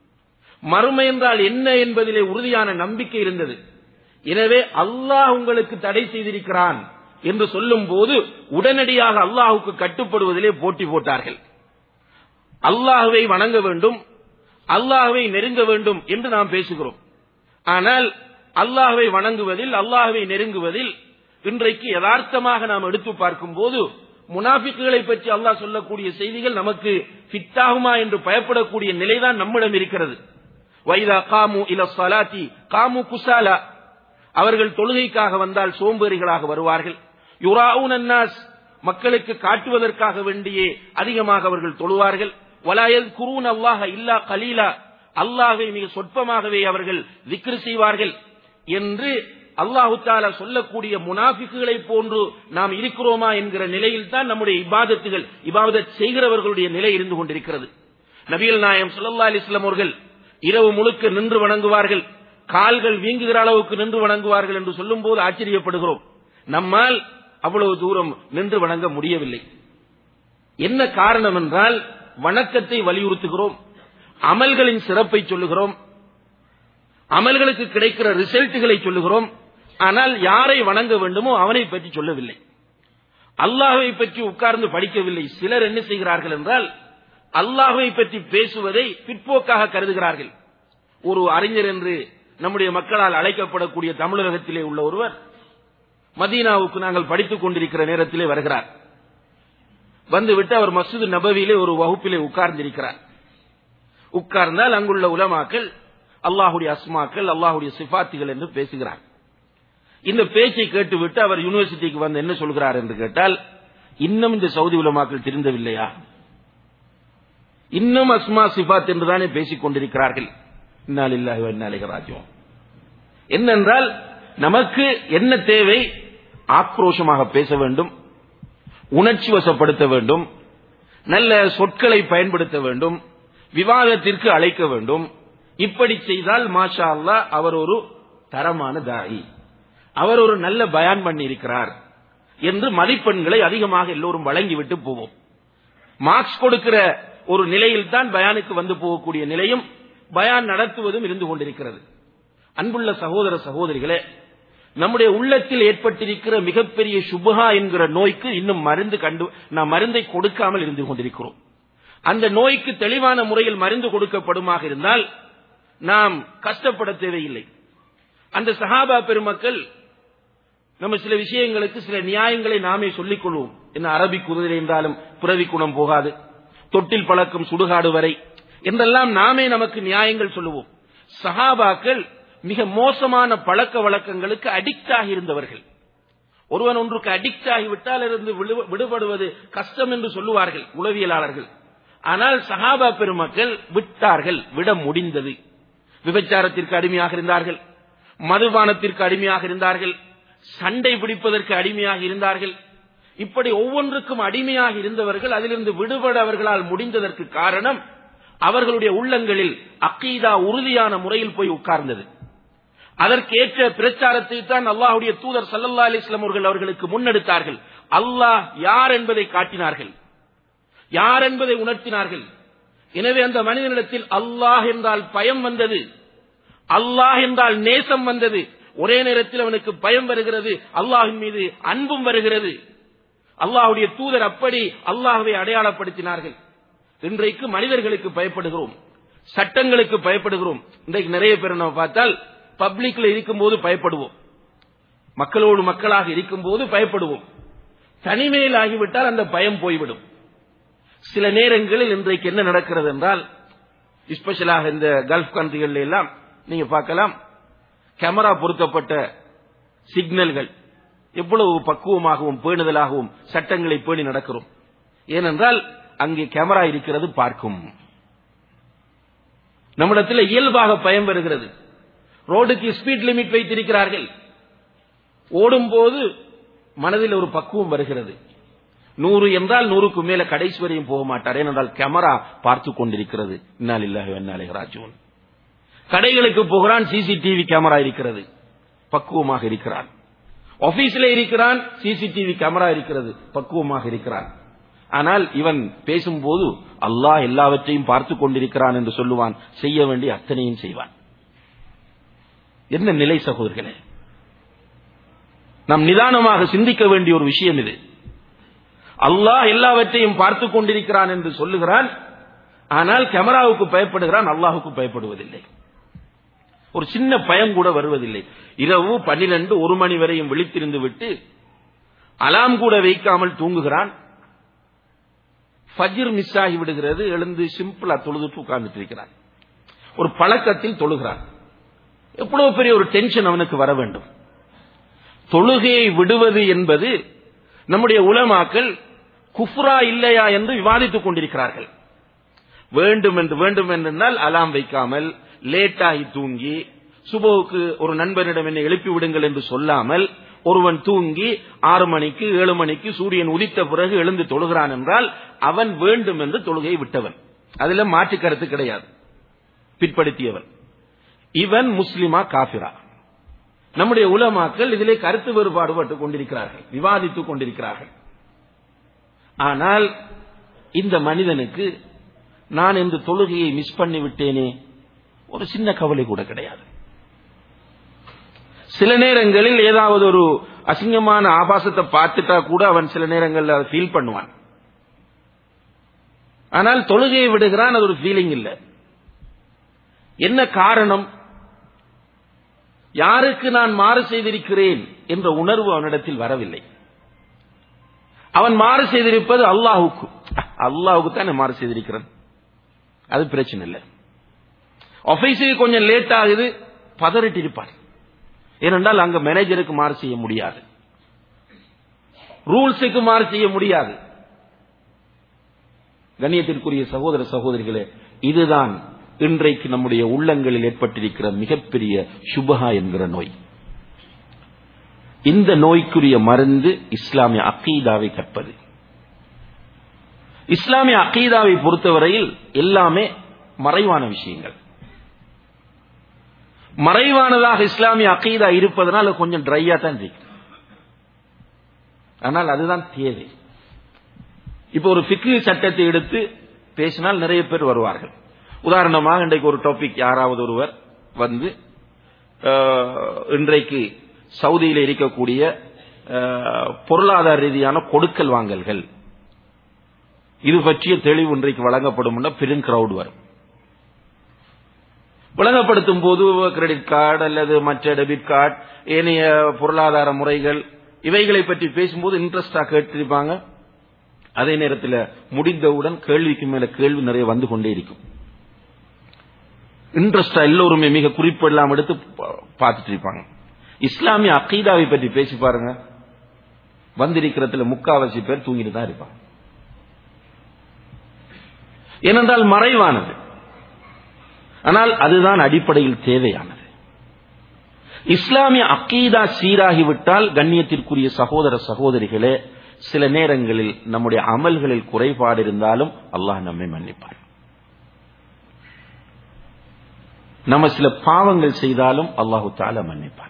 மறுமை என்றால் என்ன என்பதிலே உறுதியான நம்பிக்கை இருந்தது. எனவே அல்லாஹ் உங்களுக்கு தடை செய்திருக்கிறான் என்று சொல்லும் போது உடனடியாக அல்லாஹுக்கு கட்டுப்படுவதிலே போட்டி போட்டார்கள். அல்லாஹுவை வணங்க வேண்டும், அல்லாஹுவை நெருங்க வேண்டும் என்று நாம் பேசுகிறோம். ஆனால் அல்லாஹுவை வணங்குவதில், அல்லாஹுவை நெருங்குவதில் இன்றைக்கு யதார்த்தமாக நாம் எடுத்து பார்க்கும் போது முனாஃபிக்குகளை பற்றி அல்லாஹ் சொல்லக்கூடிய செய்திகள் நமக்கு ஃபிட்டாகுமா என்று பயப்படக்கூடிய நிலைதான் நம்மிடம் இருக்கிறது. வைதா காமு இல ஸலாத்தி காமு குஸாலா, அவர்கள் தொழுகைக்காக வந்தால் சோம்பேறிகளாக வருவார்கள். யுராஊன அன்னாஸ், மக்களுக்கு காட்டுவதற்காக வேண்டியே அதிகமாக அவர்கள் தொழுவார்கள். வலா யஸ்குரூன அல்லாஹ இல்லா கலீலா, அல்லாஹ்வை மிக சொற்பமாகவே அவர்கள் திக்ர் செய்வார்கள் என்று அல்லாஹு தஆலா சொல்லக்கூடிய முனாஃபிக்குகளை போன்று நாம் இருக்கிறோமா என்கிற நிலையில் தான் நம்முடைய இபாதத்துகள், இபாதத் செய்கிறவர்களுடைய நிலை இருந்து கொண்டிருக்கிறது. நபிகள் நாயகம் ஸல்லல்லாஹு அலைஹி வஸல்லம் அவர்கள் இரவு முழுக்க நின்று வணங்குவார்கள், கால்கள் வீங்குகிற அளவுக்கு நின்று வணங்குவார்கள் என்று சொல்லும் போது ஆச்சரியப்படுகிறோம். நம்மால் அவ்வளவு தூரம் நின்று வணங்க முடியவில்லை. என்ன காரணம் என்றால், வணக்கத்தை வலியுறுத்துகிறோம், அமல்களின் சிறப்பை சொல்லுகிறோம், அமல்களுக்கு கிடைக்கிற ரிசல்ட்டுகளை சொல்லுகிறோம். ஆனால் யாரை வணங்க வேண்டுமோ அவனை பற்றி சொல்லவில்லை, அல்லாஹ்வை பற்றி உட்கார்ந்து படிக்கவில்லை. சிலர் என்ன செய்கிறார்கள் என்றால், அல்லாஹ்வை பற்றி பேசுவதை பிற்போக்காக கருதுகிறார்கள். ஒரு அறிஞர் என்று நம்முடைய மக்களால் அழைக்கப்படக்கூடிய தமிழகத்திலே உள்ள ஒருவர் மதீனாவுக்கு நாங்கள் படித்துக் கொண்டிருக்கிற நேரத்திலே வருகிறார். வந்துவிட்டு அவர் மஸ்ஜித் நபவியிலே ஒரு வகுப்பிலே உட்கார்ந்திருக்கிறார். உட்கார்ந்தால் அங்குள்ள உலமாக்கள் அல்லாஹுடைய அஸ்மாக்கள், அல்லாஹுடைய சிஃபாத்துகள் என்று பேசுகிறார். இந்த பேச்சை கேட்டுவிட்டு அவர் யூனிவர்சிட்டிக்கு வந்து என்ன சொல்கிறார் என்று கேட்டால், இன்னும் இந்த சவுதி உலமாக்கள் திருந்தவில்லையா? இன்னும் அஸ்மா சிஃபாத் என்றுதானே பேசிக் கொண்டிருக்கிறார்கள். இன்னா லில்லாஹி வ இன்னா இலைஹி ராஜிஊன். என்னென்றால், நமக்கு என்ன தேவை? ஆக்ரோஷமாக பேச வேண்டும், உணர்ச்சி வசப்படுத்த வேண்டும், நல்ல சொற்களை பயன்படுத்த வேண்டும், விவாதத்திற்கு அழைக்க வேண்டும். இப்படி செய்தால் மாஷா அல்லாஹ் அவர் ஒரு தரமான தாயி, அவர் ஒரு நல்ல பயான் பண்ணி இருக்கிறார் என்று மதிப்பெண்களை அதிகமாக எல்லோரும் வழங்கிவிட்டு போவோம். மார்க்ஸ் கொடுக்கிற ஒரு நிலையில் தான் பயானுக்கு வந்து போகக்கூடிய நிலையும் பயான் நடத்துவதும் இருந்து கொண்டிருக்கிறது. அன்புள்ள சகோதர சகோதரிகளே, நம்முடைய உள்ளத்தில் ஏற்பட்டிருக்கிற மிகப்பெரிய சுபஹா என்கிற நோய்க்கு இன்னும் மருந்து கண்டு நாம் மருந்தை கொடுக்காமல் இருந்து கொண்டிருக்கிறோம். அந்த நோய்க்கு தெளிவான முறையில் மருந்து கொடுக்கப்படுமாக இருந்தால் நாம் கஷ்டப்பட தேவையில்லை. அந்த சஹாபா பெருமக்கள் நம்ம சில விஷயங்களுக்கு சில நியாயங்களை நாமே சொல்லிக் கொள்வோம். என்ன அரபி குதிரை என்றாலும் பிறவி குணம் போகாது, தொட்டில் பழக்கம் சுடுகாடு வரை என்றெல்லாம் நாமே நமக்கு நியாயங்கள் சொல்லுவோம். சஹாபாக்கள் மிக மோசமான பழக்க வழக்கங்களுக்கு அடிக்ட் ஆகி இருந்தவர்கள். ஒருவன் ஒன்றுக்கு அடிக்ட் ஆகிவிட்டால் இருந்து விடுபடுவது கஷ்டம் என்று சொல்லுவார்கள் உளவியலாளர்கள். ஆனால் சஹாபா பெருமக்கள் விட்டார்கள், விட முடிந்தது. விபச்சாரத்திற்கு அடிமையாக இருந்தார்கள், மதுபானத்திற்கு அடிமையாக இருந்தார்கள், சண்டை பிடிப்பதற்கு அடிமையாக இருந்தார்கள். இப்படி ஒவ்வொன்றுக்கும் அடிமையாக இருந்தவர்கள் அதிலிருந்து விடுபட அவர்களால் முடிந்ததற்கு காரணம் அவர்களுடைய உள்ளங்களில் அக்கீதா உறுதியான முறையில் போய் உட்கார்ந்தது. அதற்கேற்ற பிரச்சாரத்தை தான் அல்லாஹ்வுடைய தூதர் ஸல்லல்லாஹு அலைஹி வஸல்லம் அவர்கள் அவர்களுக்கு முன்னெடுத்தார்கள். அல்லாஹ் யார் என்பதை காட்டினார்கள், யார் என்பதை உணர்த்தினார்கள். எனவே அந்த மனிதனிடத்தில் அல்லாஹ் என்றால் பயம் வந்தது, அல்லாஹ் என்றால் நேசம் வந்தது. ஒரே நேரத்தில் அவனுக்கு பயம் வருகிறது, அல்லாஹ்வின் மீது அன்பும் வருகிறது. அல்லாஹ்வுடைய தூதர் அப்படி அல்லாஹ்வை அடையாளப்படுத்தினார்கள். இன்றைக்கு மனிதர்களுக்கு பயப்படுகிறோம், சட்டங்களுக்கு பயப்படுகிறோம். இன்றைக்கு நிறைய பேர் நம்ம பார்த்தால் பப்ளிக்ல இருக்கும்போது பயப்படுவோம், மக்களோடு மக்களாக இருக்கும்போது பயப்படுவோம். தனிமையில் ஆகிவிட்டால் அந்த பயம் போய்விடும். சில நேரங்களில் இன்றைக்கு என்ன நடக்கிறது என்றால், ஸ்பெஷலாக இந்த கல்ஃப் கண்ட்ரிகள் எல்லாம் நீங்க பார்க்கலாம், கேமரா பொருத்தப்பட்ட சிக்னல்கள் எவ்வளவு பக்குவமாகவும் பேணுதலாகவும் சட்டங்களை பேணி நடக்கிறோம். ஏனென்றால் அங்கே கேமரா இருக்கிறது, பார்க்கும். நம்மிடத்தில் இயல்பாக பயம் வருகிறது. ரோடுக்கு ஸ்பீட் லிமிட் வைத்திருக்கிறார்கள், ஓடும் போது மனதில் ஒரு பக்குவம் வருகிறது. நூறு என்றால் நூறுக்கு மேல கடைசி வரையும் போக மாட்டார், ஏனென்றால் கேமரா பார்த்து கொண்டிருக்கிறது. இன்னா லில்லாஹி வ இன்னா இலைஹி ராஜிஊன். கடைகளுக்கு போகிறான், சிசிடிவி கேமரா இருக்கிறது, பக்குவமாக இருக்கிறான். ஆபீஸில் இருக்கிறான், சிசிடிவி கேமரா இருக்கிறது, பக்குவமாக இருக்கிறான். ஆனால் இவன் பேசும்போது அல்லாஹ் எல்லாவற்றையும் பார்த்து கொண்டிருக்கிறான் என்று சொல்லுவான், செய்ய வேண்டிய அத்தனையும் செய்வான். என்ன நிலை சகோதரர்களே! நாம் நிதானமாக சிந்திக்க வேண்டிய ஒரு விஷயம் இது. அல்லாஹ் எல்லாவற்றையும் பார்த்து கொண்டிருக்கிறான் என்று சொல்லுகிறான், ஆனால் கேமராவுக்கு பயப்படுகிறான், அல்லாஹுக்கு பயப்படுவதில்லை. ஒரு சின்ன பயம் கூட வருவதில்லை. இரவு பன்னிரண்டு ஒரு மணி வரையும் விழித்திருந்து விட்டு அலாம் கூட வைக்காமல் தூங்குகிறான். ஃபஜ்ர் மிஸ் ஆகி விடுகிறது, எழுந்து சிம்பிளா தொழுதுட்டு உட்கார்ந்துட்டு இருக்கிறான். ஒரு பழக்கத்தில் தொழுகிறான். எவ்வளவு பெரிய ஒரு டென்ஷன் அவனுக்கு வர வேண்டும். தொழுகையை விடுவது என்பது நம்முடைய உலமாக்கள் குஃப்ரா இல்லையா என்று விவாதித்துக் கொண்டிருக்கிறார்கள். வேண்டும் என்று வேண்டும் என்றால் அலாம் வைக்காமல் லேட்டாகி தூங்கி சுபோவுக்கு ஒரு நண்பனிடம் என்னை எழுப்பி விடுங்கள் என்று சொல்லாமல் ஒருவன் தூங்கி ஆறு மணிக்கு ஏழு மணிக்கு சூரியன் உதித்த பிறகு எழுந்து தொழுகிறான் என்றால் அவன் வேண்டும் என்று தொழுகையை விட்டவன், அதுல மாற்று கருத்து கிடையாது, பிற்படுத்தியவன். இவன் முஸ்லிமா காபிரா? நம்முடைய உலமாக்கள் இதிலே கருத்து வேறுபாடு பட்டுக் கொண்டிருக்கிறார்கள், விவாதித்துக் கொண்டிருக்கிறார்கள். ஆனால் இந்த மனிதனுக்கு நான் இந்த தொழுகையை மிஸ் பண்ணி விட்டேனே ஒரு சின்ன கவலை கூட கிடையாது. சில நேரங்களில் ஏதாவது ஒரு அசிங்கமான ஆபாசத்தை பார்த்துட்டா கூட அவன் சில நேரங்களில் அதை ஃபீல் பண்ணுவான். ஆனால் தொழுகையை விடுகிறான், அது ஒரு ஃபீலிங் இல்லை. என்ன காரணம்? யாருக்கு நான் மாறு செய்திருக்கிறேன் என்ற உணர்வு அவனிடத்தில் வரவில்லை. அவன் மாறு செய்திருப்பது அல்லாஹுக்கு, அல்லாஹுக்கு தான் மாறு செய்திருக்கிறான், அது பிரச்சனை இல்லை. ஆபீஸுக்கு கொஞ்சம் லேட் ஆகுது, பதறிட்டு இருப்பார். ஏனென்றால் அங்க மேனேஜருக்கு மாறு செய்ய முடியாது, ரூல்ஸுக்கு மாறு செய்ய முடியாது. கண்ணியத்திற்குரிய சகோதர சகோதரிகளே, இதுதான் இன்றைக்கு நம்முடைய உள்ளங்களில் ஏற்பட்டிருக்கிற மிகப்பெரிய சுபஹா என்கிற நோய். இந்த நோய்க்குரிய மருந்து இஸ்லாமிய அகீதாவை கற்பது. இஸ்லாமிய அகீதாவை பொறுத்தவரையில் எல்லாமே மறைவான விஷயங்கள். மறைவானதாக இஸ்லாமிய அகீதா இருப்பதனால் கொஞ்சம் ட்ரையா தான் இருக்கு. ஆனால் அதுதான் தேவை. இப்ப ஒரு ஃபிக்ஹ் சட்டத்தை எடுத்து பேசினால் நிறைய பேர் வருவார்கள். உதாரணமாக இன்றைக்கு ஒரு டாபிக் யாராவது ஒருவர் வந்து இன்றைக்கு சவுதியில் இருக்கக்கூடிய பொருளாதார ரீதியான கொடுக்கல் வாங்கல்கள் இது பற்றிய தெளிவு இன்றைக்கு வழங்கப்படும் பெரும் கிரௌட் வரும். வழங்கப்படுத்தும் போது கிரெடிட் கார்டு அல்லது மற்ற டெபிட் கார்டு ஏனைய பொருளாதார முறைகள் இவைகளை பற்றி பேசும்போது இன்ட்ரெஸ்டா கேட்டிருப்பாங்க. அதே நேரத்தில் முடிந்தவுடன் கேள்விக்கு மேல கேள்வி நிறைய வந்து கொண்டே இருக்கும். இன்ட்ரெஸ்டா எல்லோருமே மிக குறிப்பெல்லாம் எடுத்து பார்த்துட்டு இருப்பாங்க. இஸ்லாமிய அகீதாவை பற்றி பேசி பாருங்க, வந்திருக்கிறதுல முக்காவாசி பேர் தூங்கிட்டு தான் இருப்பாங்க. ஏனென்றால் மறைவானது, ஆனால் அதுதான் அடிப்படையில் தேவையானது. இஸ்லாமிய அகீதா சீராகிவிட்டால் கண்ணியத்திற்குரிய சகோதர சகோதரிகளே, சில நேரங்களில் நம்முடைய அமல்களில் குறைபாடு இருந்தாலும் அல்லாஹ் நம்மை மன்னிப்பார். நம்ம சில பாவங்கள் செய்தாலும் அல்லாஹு தஆலா மன்னிப்பார்.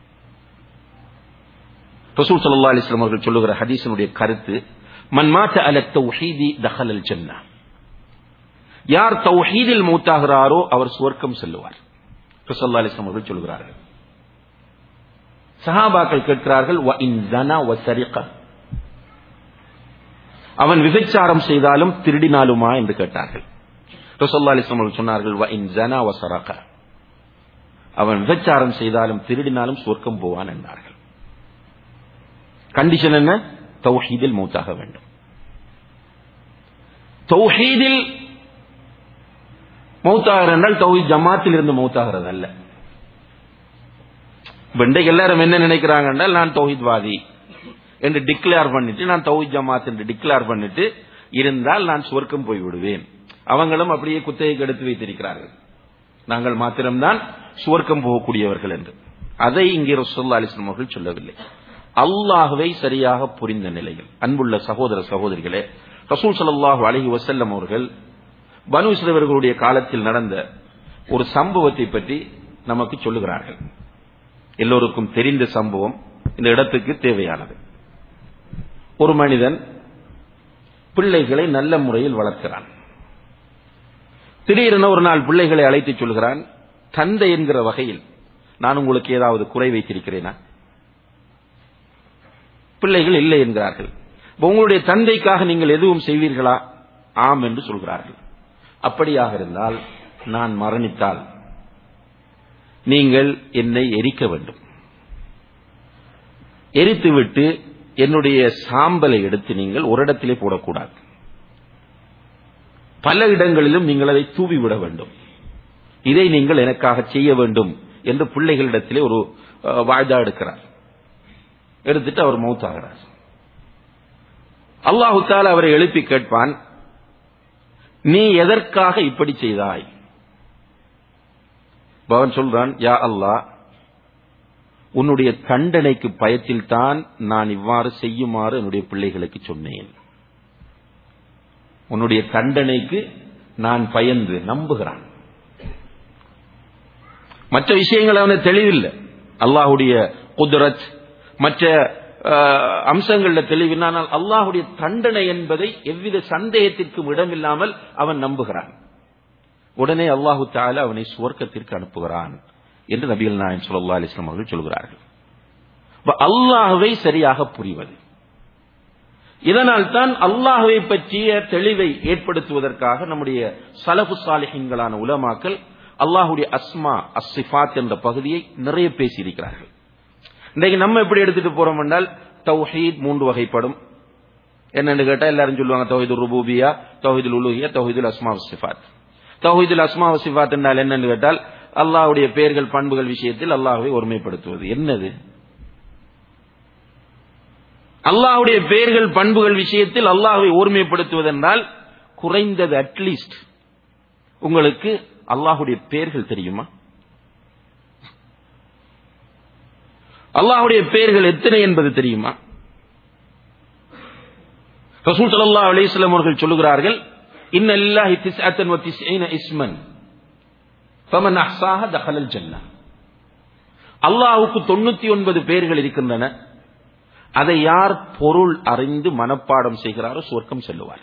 ரசூல் ஸல்லல்லாஹு அலைஹி வஸல்லம் அவர்கள் சொல்லுகிற ஹதீஸினுடைய கருத்து, மன் மாத அல தௌஹீதி தஹலல் ஜன்னah, யார் தௌஹீதில் மௌத்தாகிறாரோ அவர் சுவர்க்கம் செல்லுவார். ரசூல் ஸல்லல்லாஹு அலைஹி வஸல்லம் அவர்கள் சொல்கிறார்கள். சஹாபாக்கள் கேட்கிறார்கள், வ இன் ஸனா வ ஸரிக, அவன் விபச்சாரம் செய்தாலும் திருடினாலுமா என்று கேட்டார்கள். ரசூல் ஸல்லல்லாஹு அலைஹி வஸல்லம் அவர்கள் சொன்னார்கள், வ இன் ஸனா வ ஸரக, அவன் விபச்சாரம் செய்தாலும் திருடினாலும் சுவர்க்கம் போவான் என்றார்கள். கண்டிஷன் என்ன? தௌஹீதில் மௌத்தாக வேண்டும். தௌஹீதில் மௌத்தாகிறது என்றால் தௌஹீத் ஜமாத்தில் இருந்து மௌத்தாகிறது அல்ல. இன்றைக்கு எல்லாரும் என்ன நினைக்கிறாங்க என்றால், நான் தௌஹீத்வாதி என்று டிக்ளேர் பண்ணிட்டு, நான் தௌஹீத் ஜமாத் என்று டிக்ளேர் பண்ணிட்டு இருந்தால் நான் சுவர்க்கம் போய் விடுவேன். அவங்களும் அப்படியே குத்தகைக்கு எடுத்து வைத்திருக்கிறார்கள், நாங்கள் மாத்திரம்தான் சுவர்க்கம் போகக்கூடியவர்கள் என்று. அதை இங்கே ரசூலுல்லாஹி அலைஹி வஸல்லம் அவர்கள் சொல்லவில்லை. அல்லாஹ்வை சரியாக புரிந்த நிலையில், அன்புள்ள சகோதர சகோதரிகளே, ரசூல் ஸல்லல்லாஹு அலைஹி வஸல்லம் அவர்கள் பனு இஸ்ரவேலர்களுடைய காலத்தில் நடந்த ஒரு சம்பவத்தை பற்றி நமக்கு சொல்லுகிறார்கள். எல்லோருக்கும் தெரிந்த சம்பவம், இந்த இடத்துக்கு தேவையானது. ஒரு மனிதன் பிள்ளைகளை நல்ல முறையில் வளர்க்கிறான். திடீரென ஒரு நாள் பிள்ளைகளை அழைத்து சொல்கிறான், தந்தை என்கிற வகையில் நான் உங்களுக்கு ஏதாவது குறை வைத்திருக்கிறேனா? பிள்ளைகள் இல்லை என்கிறார்கள். உங்களுடைய தந்தைக்காக நீங்கள் எதுவும் செய்வீர்களா? ஆம் என்று சொல்கிறார்கள். அப்படியாக இருந்தால் நான் மரணித்தால் நீங்கள் என்னை எரிக்க வேண்டும். எரித்துவிட்டு என்னுடைய சாம்பலை எடுத்து நீங்கள் ஒரு இடத்திலே போடக்கூடாது, பல இடங்களிலும் நீங்கள் அதை தூவிவிட வேண்டும். இதை நீங்கள் எனக்காக செய்ய வேண்டும் என்று பிள்ளைகளிடத்திலே ஒரு வாய்தா எடுக்கிறார். எடுத்துட்டு அவர் மௌத்தாகிறார். அல்லாஹு தஆலா அவரை எழுப்பி கேட்பான், நீ எதற்காக இப்படி செய்தாய்? அவன் சொல்றான், யா அல்லாஹ், உன்னுடைய தண்டனைக்கு பயத்தில் தான் நான் இவ்வாறு செய்யுமாறு என்னுடைய பிள்ளைகளுக்கு சொன்னேன். உன்னுடைய தண்டனைக்கு நான் பயந்து நம்புகிறான். மற்ற விஷயங்கள் அவனுக்கு தெளிவில்லை. அல்லாஹுடைய குத்ரத் மற்ற அம்சங்கள்ல தெளிவினால் அல்லாஹுடைய தண்டனை என்பதை எவ்வித சந்தேகத்திற்கும் இடமில்லாமல் அவன் நம்புகிறான். உடனே அல்லாஹு தஆலா அவனை சுவர்க்கத்திற்கு அனுப்புகிறான் என்று நபிகள் நாயகம் ஸல்லல்லாஹு அலைஹி வஸல்லம் அவர்கள் சொல்கிறார்கள். அல்லாஹ்வை சரியாக புரிவது, இதனால் தான் அல்லாஹ்வை பற்றிய தெளிவை ஏற்படுத்துவதற்காக நம்முடைய ஸலஃபு ஸாலிஹீன்களான உலமாக்கள் அல்லாஹ்வுடைய அஸ்மா அஸ்ஸிஃபாத் என்ற பகுதியை நிறைய பேசியிருக்கிறார்கள். இன்றைக்கு நம்ம எப்படி எடுத்துட்டு போறோம் என்றால், தௌஹீத் மூன்று வகைப்படும். என்னன்னு கேட்டா எல்லாரும் சொல்லுவாங்க, தௌஹீதுர் ருபூபிய்யா, தௌஹீதுல் உலூஹிய்யா, தௌஹீதுல் அஸ்மா வஸ்ஸிஃபாத். தௌஹீதுல் அஸ்மா வஸ்ஸிஃபாத் என்றால் என்னன்னு கேட்டால், அல்லாஹ்வுடைய பெயர்கள் பண்புகள் விஷயத்தில் அல்லாஹ்வை ஒருமைப்படுத்துவது. என்னது? அல்லாஹ்வுடைய பெயர்கள் பண்புகள் விஷயத்தில் அல்லாஹ்வை ஒருமைப்படுத்துவது என்றால், குறைந்தது அட்லீஸ்ட் உங்களுக்கு அல்லாஹ்வுடைய பெயர்கள் தெரியுமா? அல்லாஹ்வுடைய பெயர்கள் எத்தனை என்பது தெரியுமா? ரசூல் ஸல்லல்லாஹு அலைஹி வஸல்லம் அவர்கள் சொல்லுகிறார்கள், இன்ன லில்லாஹி திஸ்அத்தன் வ திஸ்ஈன இஸ்மன் ஃபமன் அஹ்ஸாஹா தஹலல் ஜன்னah. அல்லாஹ்வுக்கு தொண்ணூற்றி ஒன்பது பெயர்கள் இருக்கின்றன, அதை யார் பொருள் அறிந்து மனப்பாடம் செய்கிறாரோ சுவர்க்கம் செல்லுவார்.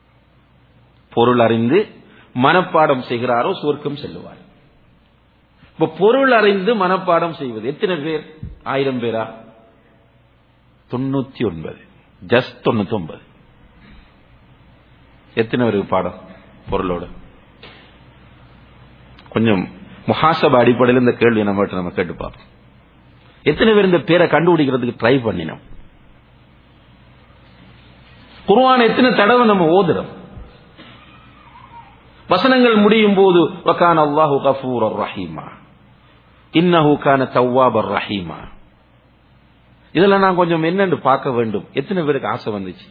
பொருள் அறிந்து மனப்பாடம் செய்கிறாரோ சுவர்க்கம் செல்லுவார். இப்ப பொருள் அறிந்து மனப்பாடம் செய்வது எத்தனை பேர்? ஆயிரம் பேரா? தொண்ணூத்தி ஒன்பது, ஜஸ்ட் தொண்ணூத்தி ஒன்பது. எத்தனை பேருக்கு பாடம் பொருளோட? கொஞ்சம் முஹாசபா அடிப்படையில் இந்த கேள்வி நம்ம நம்ம கேட்டு பார்ப்போம். எத்தனை பேர் இந்த பேரை கண்டுபிடிக்கிறதுக்கு ட்ரை பண்ணினோம்? குர்ஆன் எத்தனை தடவை நம்ம ஓதுறோம்? வசனங்கள் முடியும் போது வகான அல்லாஹு கஃபூரர் ரஹீமா, இன்னஹு கான தவ்வாபர் ரஹீமா. இதெல்லாம் நான் கொஞ்சம் என்னன்னு பார்க்க வேண்டும். எத்தனை பேருக்கு ஆசை வந்துச்சு?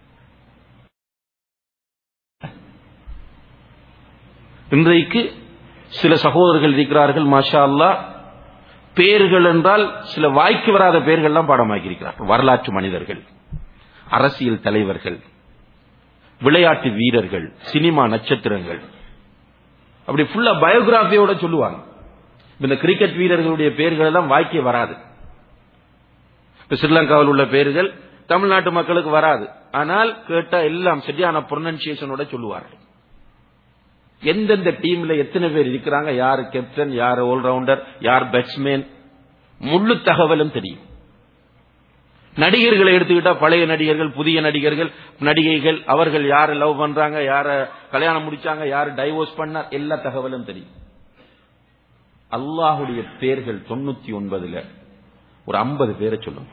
இன்றைக்கு சில சகோதரர்கள் இருக்கிறார்கள், மாஷா அல்லாஹ், பேர்கள் என்றால் சில வாய்க்கு வராத பேர்கள்லாம் பாடமாக்கி இருக்கிறார்கள். வரலாற்று மனிதர்கள், அரசியல் தலைவர்கள், விளையாட்டு வீரர்கள், சினிமா நட்சத்திரங்கள், அப்படி ஃபுல்லா பயோகிராபியோட சொல்லுவாங்க. இந்த கிரிக்கெட் வீரர்களுடைய பெயர்கள் எல்லாம் வாய்க்கே வராது. இப்ப ஸ்ரீலங்காவில் உள்ள பெயர்கள் தமிழ்நாட்டு மக்களுக்கு வராது. ஆனால் கேட்டா எல்லாம் சரியான ப்ரொனன்சியேஷனோட சொல்லுவார்கள். எந்தெந்த டீம்ல எத்தனை பேர் இருக்கிறாங்க, யார் கேப்டன், யார் ஆல்ரவுண்டர், யார் பேட்ஸ்மேன், முழு தகவலும் தெரியும். நடிகர்களை எடுத்துக்கிட்டா பழைய நடிகர்கள், புதிய நடிகர்கள், நடிகைகள், அவர்கள் யாரை லவ் பண்றாங்க, யார கல்யாணம் முடிச்சாங்க, யாரு டைவோர்ஸ் பண்ண, எல்லா தகவலும் தெரியும். அல்லாஹுடைய பேர்கள் தொண்ணூத்தி ஒன்பதுல ஒரு ஐம்பது பேரை சொல்லுங்க.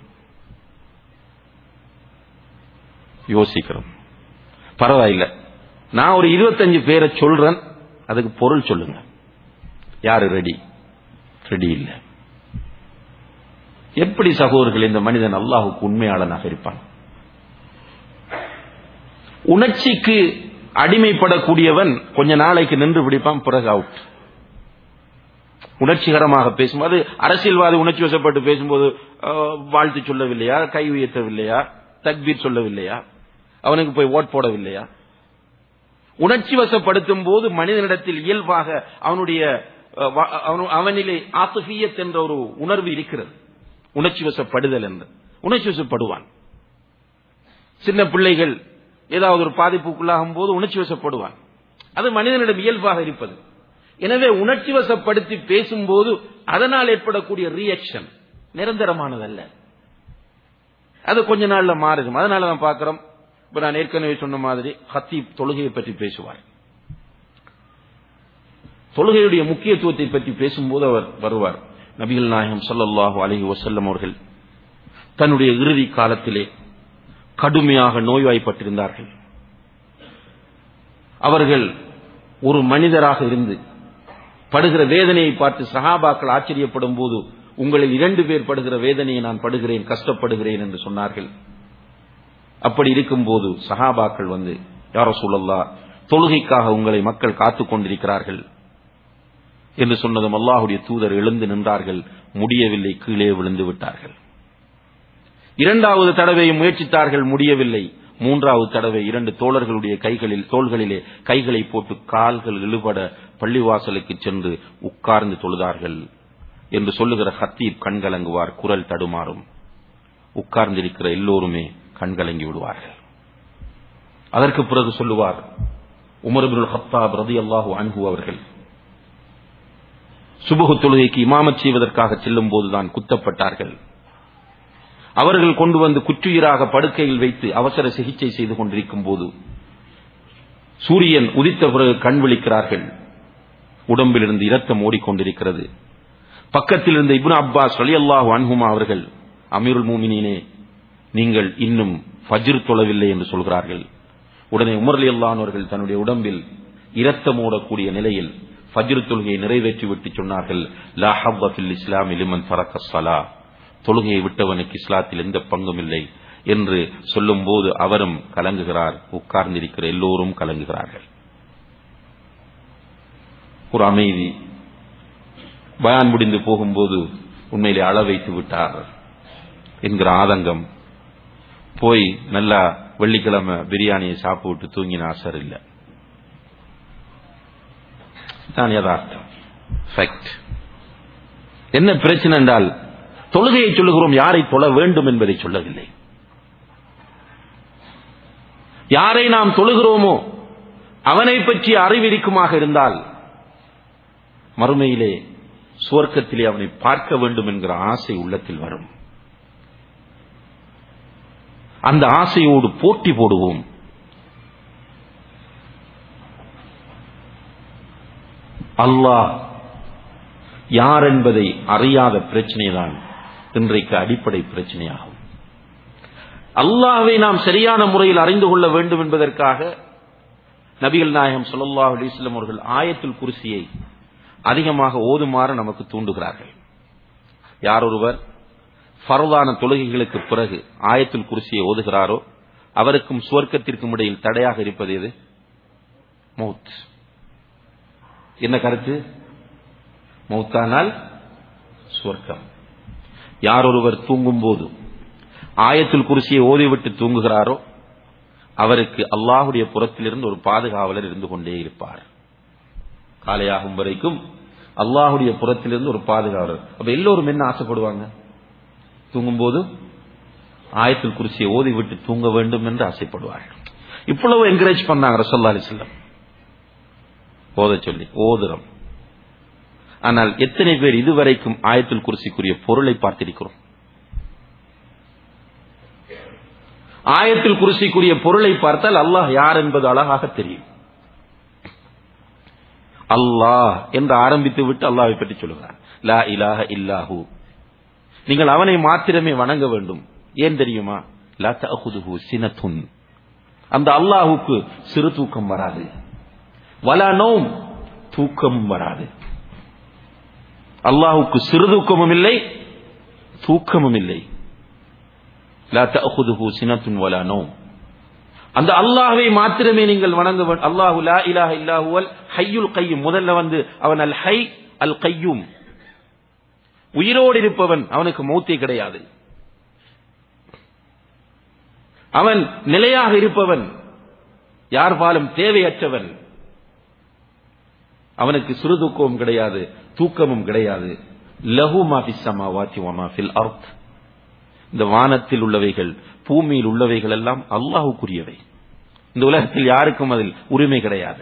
யோசிக்கிறோம். பரவாயில்ல, நான் ஒரு இருபத்தஞ்சு பேரை சொல்றேன், அதுக்கு பொருள் சொல்லுங்க. யாரு ரெடி? ரெடி இல்ல. எப்படி சகோதரர்கள் இந்த மனிதன் அல்லாஹுக்கு உண்மையாளனாக இருப்பான்? உணர்ச்சிக்கு அடிமைப்படக்கூடியவன் கொஞ்ச நாளைக்கு நின்று பிடிப்பான், பிறகு அவுட். உணர்ச்சிகரமாக பேசும்போது, அரசியல்வாதி உணர்ச்சி வசப்பட்டு பேசும்போது வாழ்த்து சொல்லவில்லையா, கை உயர்த்தவில்லையா, தக்பீர் சொல்லவில்லையா, அவனுக்கு போய் ஓட் போடவில்லையா? உணர்ச்சி வசப்படுத்தும் போது மனிதனிடத்தில் இயல்பாக அவனுடைய அவனிலே ஆத்துஃபியத் என்ற ஒரு உணர்வு இருக்கிறது. உணர்ச்சி வசப்படுதல் என்று உணர்ச்சி வசப்படுவான். சின்ன பிள்ளைகள் ஏதாவது ஒரு பாதிப்புக்குள்ளாகும் போது உணர்ச்சி வசப்படுவான். அது மனிதனிடம் இயல்பாக இருப்பது. எனவே உணர்ச்சி வசப்படுத்தி பேசும்போது அதனால் ஏற்படக்கூடிய ரியாக்ஷன் நிரந்தரமானதல்ல, அது கொஞ்ச நாள்ல மாறுது. அதனால தான் பார்க்கிறோம், இப்ப நான் ஏற்கனவே சொன்ன மாதிரி ஹத்தீப் தொழுகையை பற்றி பேசுவார். தொழுகையுடைய முக்கியத்துவத்தை பற்றி பேசும்போது அவர் வருவார். நபிகள் நாயகம் ஸல்லல்லாஹு அலைஹி வஸல்லம் அவர்கள் தன்னுடைய இறுதி காலத்திலே கடுமையாக நோய்வாய்ப்பட்டிருந்தார்கள். அவர்கள் ஒரு மனிதராக இருந்து படுகிற வேதனையை பார்த்து சஹாபாக்கள் ஆச்சரியப்படும் போது, உங்களில் இரண்டு பேர் படுகிற வேதனையை நான் படுகிறேன், கஷ்டப்படுகிறேன் என்று சொன்னார்கள். அப்படி இருக்கும்போது சஹாபாக்கள் வந்து, யா ரசூலல்லாஹ், தொழுகைக்காக உங்களை மக்கள் காத்துக் கொண்டிருக்கிறார்கள் என்று சொன்னதும் அல்லாஹுடைய தூதர் எழுந்து நின்றார்கள். முடியவில்லை, கீழே விழுந்து விட்டார்கள். இரண்டாவது தடவை முயற்சித்தார்கள், முடியவில்லை. மூன்றாவது தடவை இரண்டு தோழர்களுடைய கைகளில் தோள்களிலே கைகளை போட்டு கால்கள் இழுபட பள்ளிவாசலுக்கு சென்று உட்கார்ந்து தொழுதார்கள் என்று சொல்லுகிற ஹத்தீப் கண்கலங்குவார், குரல் தடுமாறும். உட்கார்ந்திருக்கிற எல்லோருமே கண்கலங்கி விடுவார்கள். அதற்கு பிறகு சொல்லுவார், உமர் இப்னுல் கத்தாப் ரலியல்லாஹு அன்ஹு அவர்கள் சுபஹு தொழுகைக்கு இமாமத் செய்வதற்காக செல்லும் போதுதான் குத்தப்பட்டார்கள். அவர்கள் கொண்டு வந்து குற்றுயிராக படுக்கையில் வைத்து அவசர சிகிச்சை செய்து கொண்டிருக்கும் போது சூரியன் உதித்த பிறகு கண் விழிக்கிறார்கள். உடம்பிலிருந்து இரத்தம் ஓடிக்கொண்டிருக்கிறது. பக்கத்தில் இருந்த இப்னு அப்பாஸ் ரலியல்லாஹு அன்ஹுமா அவர்கள், அமீருல் மூமினீனே, நீங்கள் இன்னும் ஃபஜ்ர் தொழவில்லை என்று சொல்கிறார்கள். உடனே உமர் ரலியல்லாஹு அன்ஹு அவர்கள் தன்னுடைய உடம்பில் இரத்தம் ஓடக்கூடிய நிலையில் ஃபஜ்ர் தொழுகையை நிறைவேற்றிவிட்டு சொன்னார்கள், லா ஹவ்வ ஃபில் இஸ்லாமி லிமன் தரக்க ஸலா, தொழுகையை விட்டவனுக்கு இஸ்லாத்தில் எந்த பங்கும் இல்லை என்று சொல்லும் போது அவரும் கலங்குகிறார். உட்கார்ந்திருக்கிற எல்லோரும் கலங்குகிறார்கள். ஒரு அமைதி. பயான் முடிந்து போகும்போது உண்மையிலே அள வைத்து விட்டார் என்கிற ஆதங்கம். போய் நல்லா வெள்ளிக்கிழமை பிரியாணியை சாப்பிட்டு தூங்கின அசர் இல்லை. தான் யதார்த்தம், ஃபேக்ட். என்ன பிரச்சனை என்றால், தொழுகையை சொல்லுகிறோம், யாரை தொழ வேண்டும் என்பதை சொல்லவில்லை. யாரை நாம் தொழுகிறோமோ அவனை பற்றி அறிவிருக்குமாக இருந்தால் மறுமையிலே சுவர்க்கத்திலே அவனை பார்க்க வேண்டும் என்கிற ஆசை உள்ளத்தில் வரும். அந்த ஆசையோடு போட்டி போடுவோம். அல்லாஹ் யார் என்பதை அறியாத பிரச்சனைதான் இன்றைக்கு அடிப்படை பிரச்சனையாகும். அல்லாஹ்வை நாம் சரியான முறையில் அறிந்து கொள்ள வேண்டும் என்பதற்காக நபிகள் நாயகம் ஸல்லல்லாஹு அலைஹி வஸல்லம் அவர்கள் ஆயத்துல் குர்சியை அதிகமாக ஓதுமாறு நமக்கு தூண்டுகிறார்கள். யார் ஒருவர் ஃபர்தான தொழுகைகளுக்கு பிறகு ஆயத்துல் குர்சியை ஓதுகிறாரோ அவருக்கும் சுவர்க்கத்திற்கும் இடையில் தடையாக இருப்பது எது? மௌத். என்ன கருத்து? மௌத்தானால் சுவர்க்கம். யார் ஒருவர் தூங்கும் போது ஆயத்துல் குர்சியை ஓதிவிட்டு தூங்குகிறாரோ அவருக்கு அல்லாஹ்வுடைய புறத்திலிருந்து ஒரு பாதுகாவலர் இருந்து கொண்டே இருப்பார். காலையாகும் வரைக்கும் அல்லாஹ்வுடைய புறத்திலிருந்து ஒரு பாதுகாவலர். அப்ப எல்லோரும் என்ன ஆசைப்படுவாங்க? தூங்கும் போது ஆயத்துல் குர்சியை ஓதிவிட்டு தூங்க வேண்டும் என்று ஆசைப்படுவார்கள். இவ்வளவு என்கரேஜ் பண்ணாங்க ரசூலுல்லாஹி அலைஹி வஸல்லம் ஓத சொல்லி. ஓதுறோம். ஆனால் எத்தனை பேர் இதுவரைக்கும் ஆயத்துல் குர்சிக்குரிய பொருளை பார்த்திருக்கிறோம்? ஆயத்துல் குர்சிக்குரிய பொருளை பார்த்தால் அல்லாஹ் யார் என்பது அழகாக தெரியும். அல்லாஹ் என்று ஆரம்பித்து விட்டு அல்லாஹ்வை பற்றி சொல்லுகிறார். லா இலாஹ இல்லாஹு. நீங்கள் அவனை மாத்திரமே வணங்க வேண்டும். ஏன் தெரியுமா? லா தஅகுதுஹு சினத்துன். அந்த அல்லாஹ்வுக்கு சிறு தூக்கம் வராது. வலா நௌம், தூக்கம் வராது. அல்லாஹ்வுக்கு சிறு தூக்கமும் இல்லை, தூக்கமும் இல்லை. லா தஅகுதுஹு சினத்துன் வலா நௌம். அந்த அல்லாஹ்வை மாத்திரமே நீங்கள் வணங்க வேண்டும். அல்லாஹு லா இலாஹ இல்லாஹுவல் ஹய்யுல் கய்யூம். முதல்ல வந்து அவன் அல் ஹை அல் கய்யூம், உயிரோடு இருப்பவன். அவனுக்கு மௌத்தே கிடையாது. அவன் நிலையாக இருப்பவன், யார் பாலும் தேவையற்றவன். அவனுக்கு சிறு தூக்கமும் கிடையாது, தூக்கமும் கிடையாது. லஹு மா ஃபிஸ் ஸமாவாத்தி வ மா ஃபில் அர்த். இந்த வானத்தில் உள்ளவைகள் பூமியில் உள்ளவைகள் எல்லாம் அல்லாஹ்வுக்குரியவை. இந்த உலகத்தில் யாருக்கும் அதில் உரிமை கிடையாது.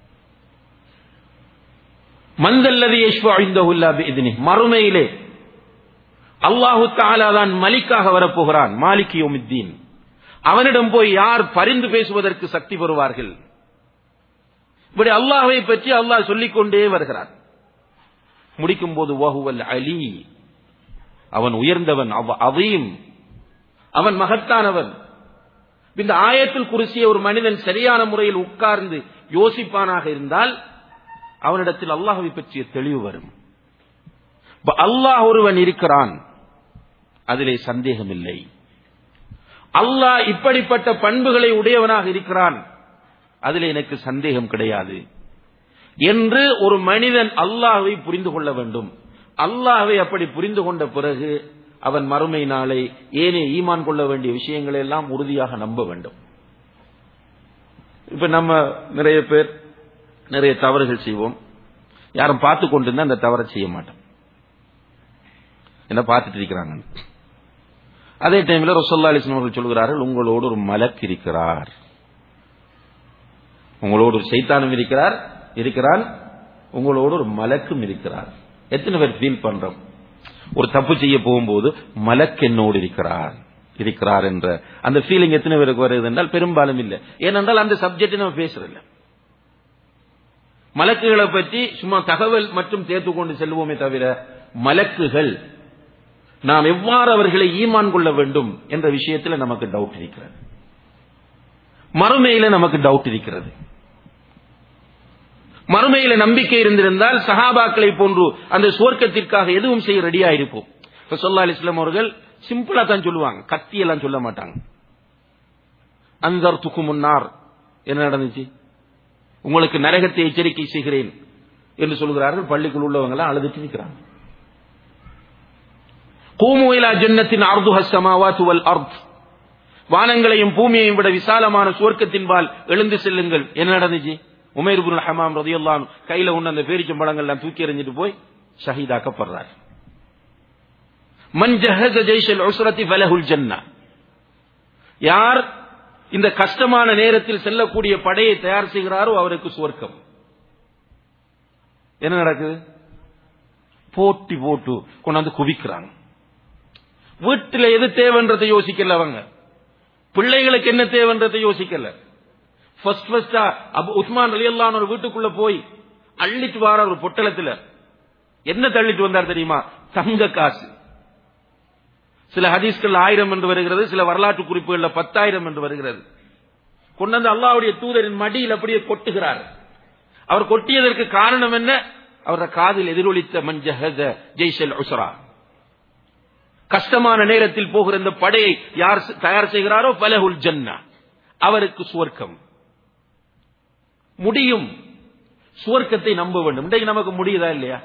மன்தல்லதி யஷ்ஃபஉ இன்தஹு இல்லா பிஇذنஹு. மறுமையிலே அல்லாஹ் தஆலா தான் மலிக்காக வரப்போகிறான். மாலிகி யௌமித்தீன். அவனிடம் போய் யார் பரிந்து பேசுவதற்கு சக்தி பெறுவார்கள்? இப்படி அல்லாஹ்வை பற்றி அல்லாஹ் சொல்லிக் கொண்டே வருகிறான். முடிக்கும் போது வஹுவல் அலி, அவன் உயர்ந்தவன், அதீம், அவன் மகத்தானவன். இந்த ஆயத்துல் குர்சியை ஒரு மனிதன் சரியான முறையில் உட்கார்ந்து யோசிப்பானாக இருந்தால் அவனிடத்தில் அல்லாஹ்வை பற்றிய தெளிவு வரும். அல்லாஹ் ஒருவன் இருக்கிறான், அதிலே சந்தேகம் இல்லை. அல்லாஹ் இப்படிப்பட்ட பண்புகளை உடையவனாக இருக்கிறான், அதிலே எனக்கு சந்தேகம் கிடையாது என்று ஒரு மனிதன் அல்லாஹ்வை புரிந்து கொள்ள வேண்டும். அல்லாஹ்வை அப்படி புரிந்து கொண்ட பிறகு அவன் மறுமை நாளை ஏனே ஈமான் கொள்ள வேண்டிய விஷயங்களை எல்லாம் உறுதியாக நம்ப வேண்டும். இப்ப நம்ம நிறைய பேர் நிறைய தவறுகள் செய்வோம். யாரும் பார்த்து கொண்டிருந்தா அந்த தவறை செய்ய மாட்டோம். என்ன பார்த்துட்டு இருக்கிறாங்க. அதே டைம்ல ரசூலுல்லாஹி அலைஹி வஸல்லம் அவர்கள் சொல்கிறார்கள், உங்களோடு ஒரு மலக் இருக்கிறார், உங்களோடு ஒரு சைத்தானும் இருக்கிறார் இருக்கிறான் உங்களோடு ஒரு மலக்கும் இருக்கிறார். எத்தனை பேர் ஃபீல் பண்றோம்? ஒரு தப்பு செய்ய போகும்போது மலக் என்னோடு இருக்கிறார் இருக்கிறார் என்ற அந்த ஃபீலிங் எத்தனை பேருக்கு வருது என்றால் பெரும்பாலும் இல்லை. ஏனென்றால் அந்த சப்ஜெக்ட் நம்ம பேசுறதில்லை. மலக்குகளை பற்றி சும்மா தகவல் மற்றும் தேர்த்து கொண்டு செல்வோமே தவிர மலக்குகள் நாம் எவ்வாறு அவர்களை ஈமான் கொள்ள வேண்டும் என்ற விஷயத்தில் நமக்கு டவுட் இருக்கிறது. மறுமையில நமக்கு டவுட் இருக்கிறது. மறுமையில நம்பிக்கை இருந்திருந்தால் சஹாபாக்களை போன்று அந்த சுவர்க்கத்திற்காக எதுவும் செய்ய ரெடியா இருப்போம். ஸல்லல்லாஹு அலைஹி வஸல்லம் அவர்கள் சிம்பிளா தான் சொல்லுவாங்க, கத்தி எல்லாம் சொல்ல மாட்டாங்க. அன்தர்துகுமுன் நார், என்ன நடந்துச்சு, உங்களுக்கு நரகத்தை எச்சரிக்கை செய்கிறேன் என்று சொல்கிறார்கள். பள்ளிக்குள் உள்ளவங்க எல்லாம் அழுதுட்டு நிற்கிறாங்க. கூமு இலா ஜன்னத்தின் அர்துஹ ஸமாவாத்து வல் அர்த், வானங்களையும் பூமியையும் விட விசாலமான சுவர்க்கத்தின்பால் எழுந்து செல்லுங்கள். என்ன நடந்துச்சு? உமைர் இப்னு ஹமாம் ரலியல்லாஹு அன்ஹு கையில உள்ள அந்த பேரிச்சம்பழங்கள் எல்லாம் தூக்கி எறிஞ்சிட்டு போய் ஷஹீதாக்கப்படுறார். மன் ஜஹஸ ஜைஷல் உஸ்ரதி ஃபலஹுல் ஜன்னah, யார் இந்த கஷ்டமான நேரத்தில் செல்லக்கூடிய படையை தயார் செய்கிறாரோ அவருக்கு சுவர்க்கம். என்ன நடக்குது? போட்டி போட்டு கொண்டாந்து குவிக்கிறாங்க. வீட்டில் எது தேவைன்றதை யோசிக்கல, அவங்க பிள்ளைகளுக்கு என்ன தேவைன்றதை யோசிக்கல. ஃபர்ஸ்ட் ஃபர்ஸ்டா அபு உஸ்மான் ரலியல்லாஹு அன்ஹு வீட்டுக்குள்ள போய் அள்ளிட்டு வார ஒரு பொட்டலத்துல என்ன தள்ளிட்டு வந்தார் தெரியுமா? தங்க காசு. சில ஹதீஸ்கள் ஆயிரம் என்று வருகிறது, சில வரலாற்று குறிப்புகள்ல பத்தாயிரம் என்று வருகிறது. கொண்டு அல்லாஹ்வுடைய தூதரின் மடியில் அப்படியே கொட்டுகிறார். அவர் கொட்டியதற்கு காரணம் என்ன? அவருடைய காதில் எதிரொலித்த மன்ஜஹத ஜெய்ஷல் உஸ்ரா, கஷ்டமான நேரத்தில் போகிற இந்த படையை யார் தயார் செய்கிறாரோ பலஹுல் ஜன்னா, அவருக்கு சுவர்க்கம். முடியும், சுவர்க்கத்தை நம்ப வேண்டும். இன்றைக்கு நமக்கு முடியுதா இல்லையா?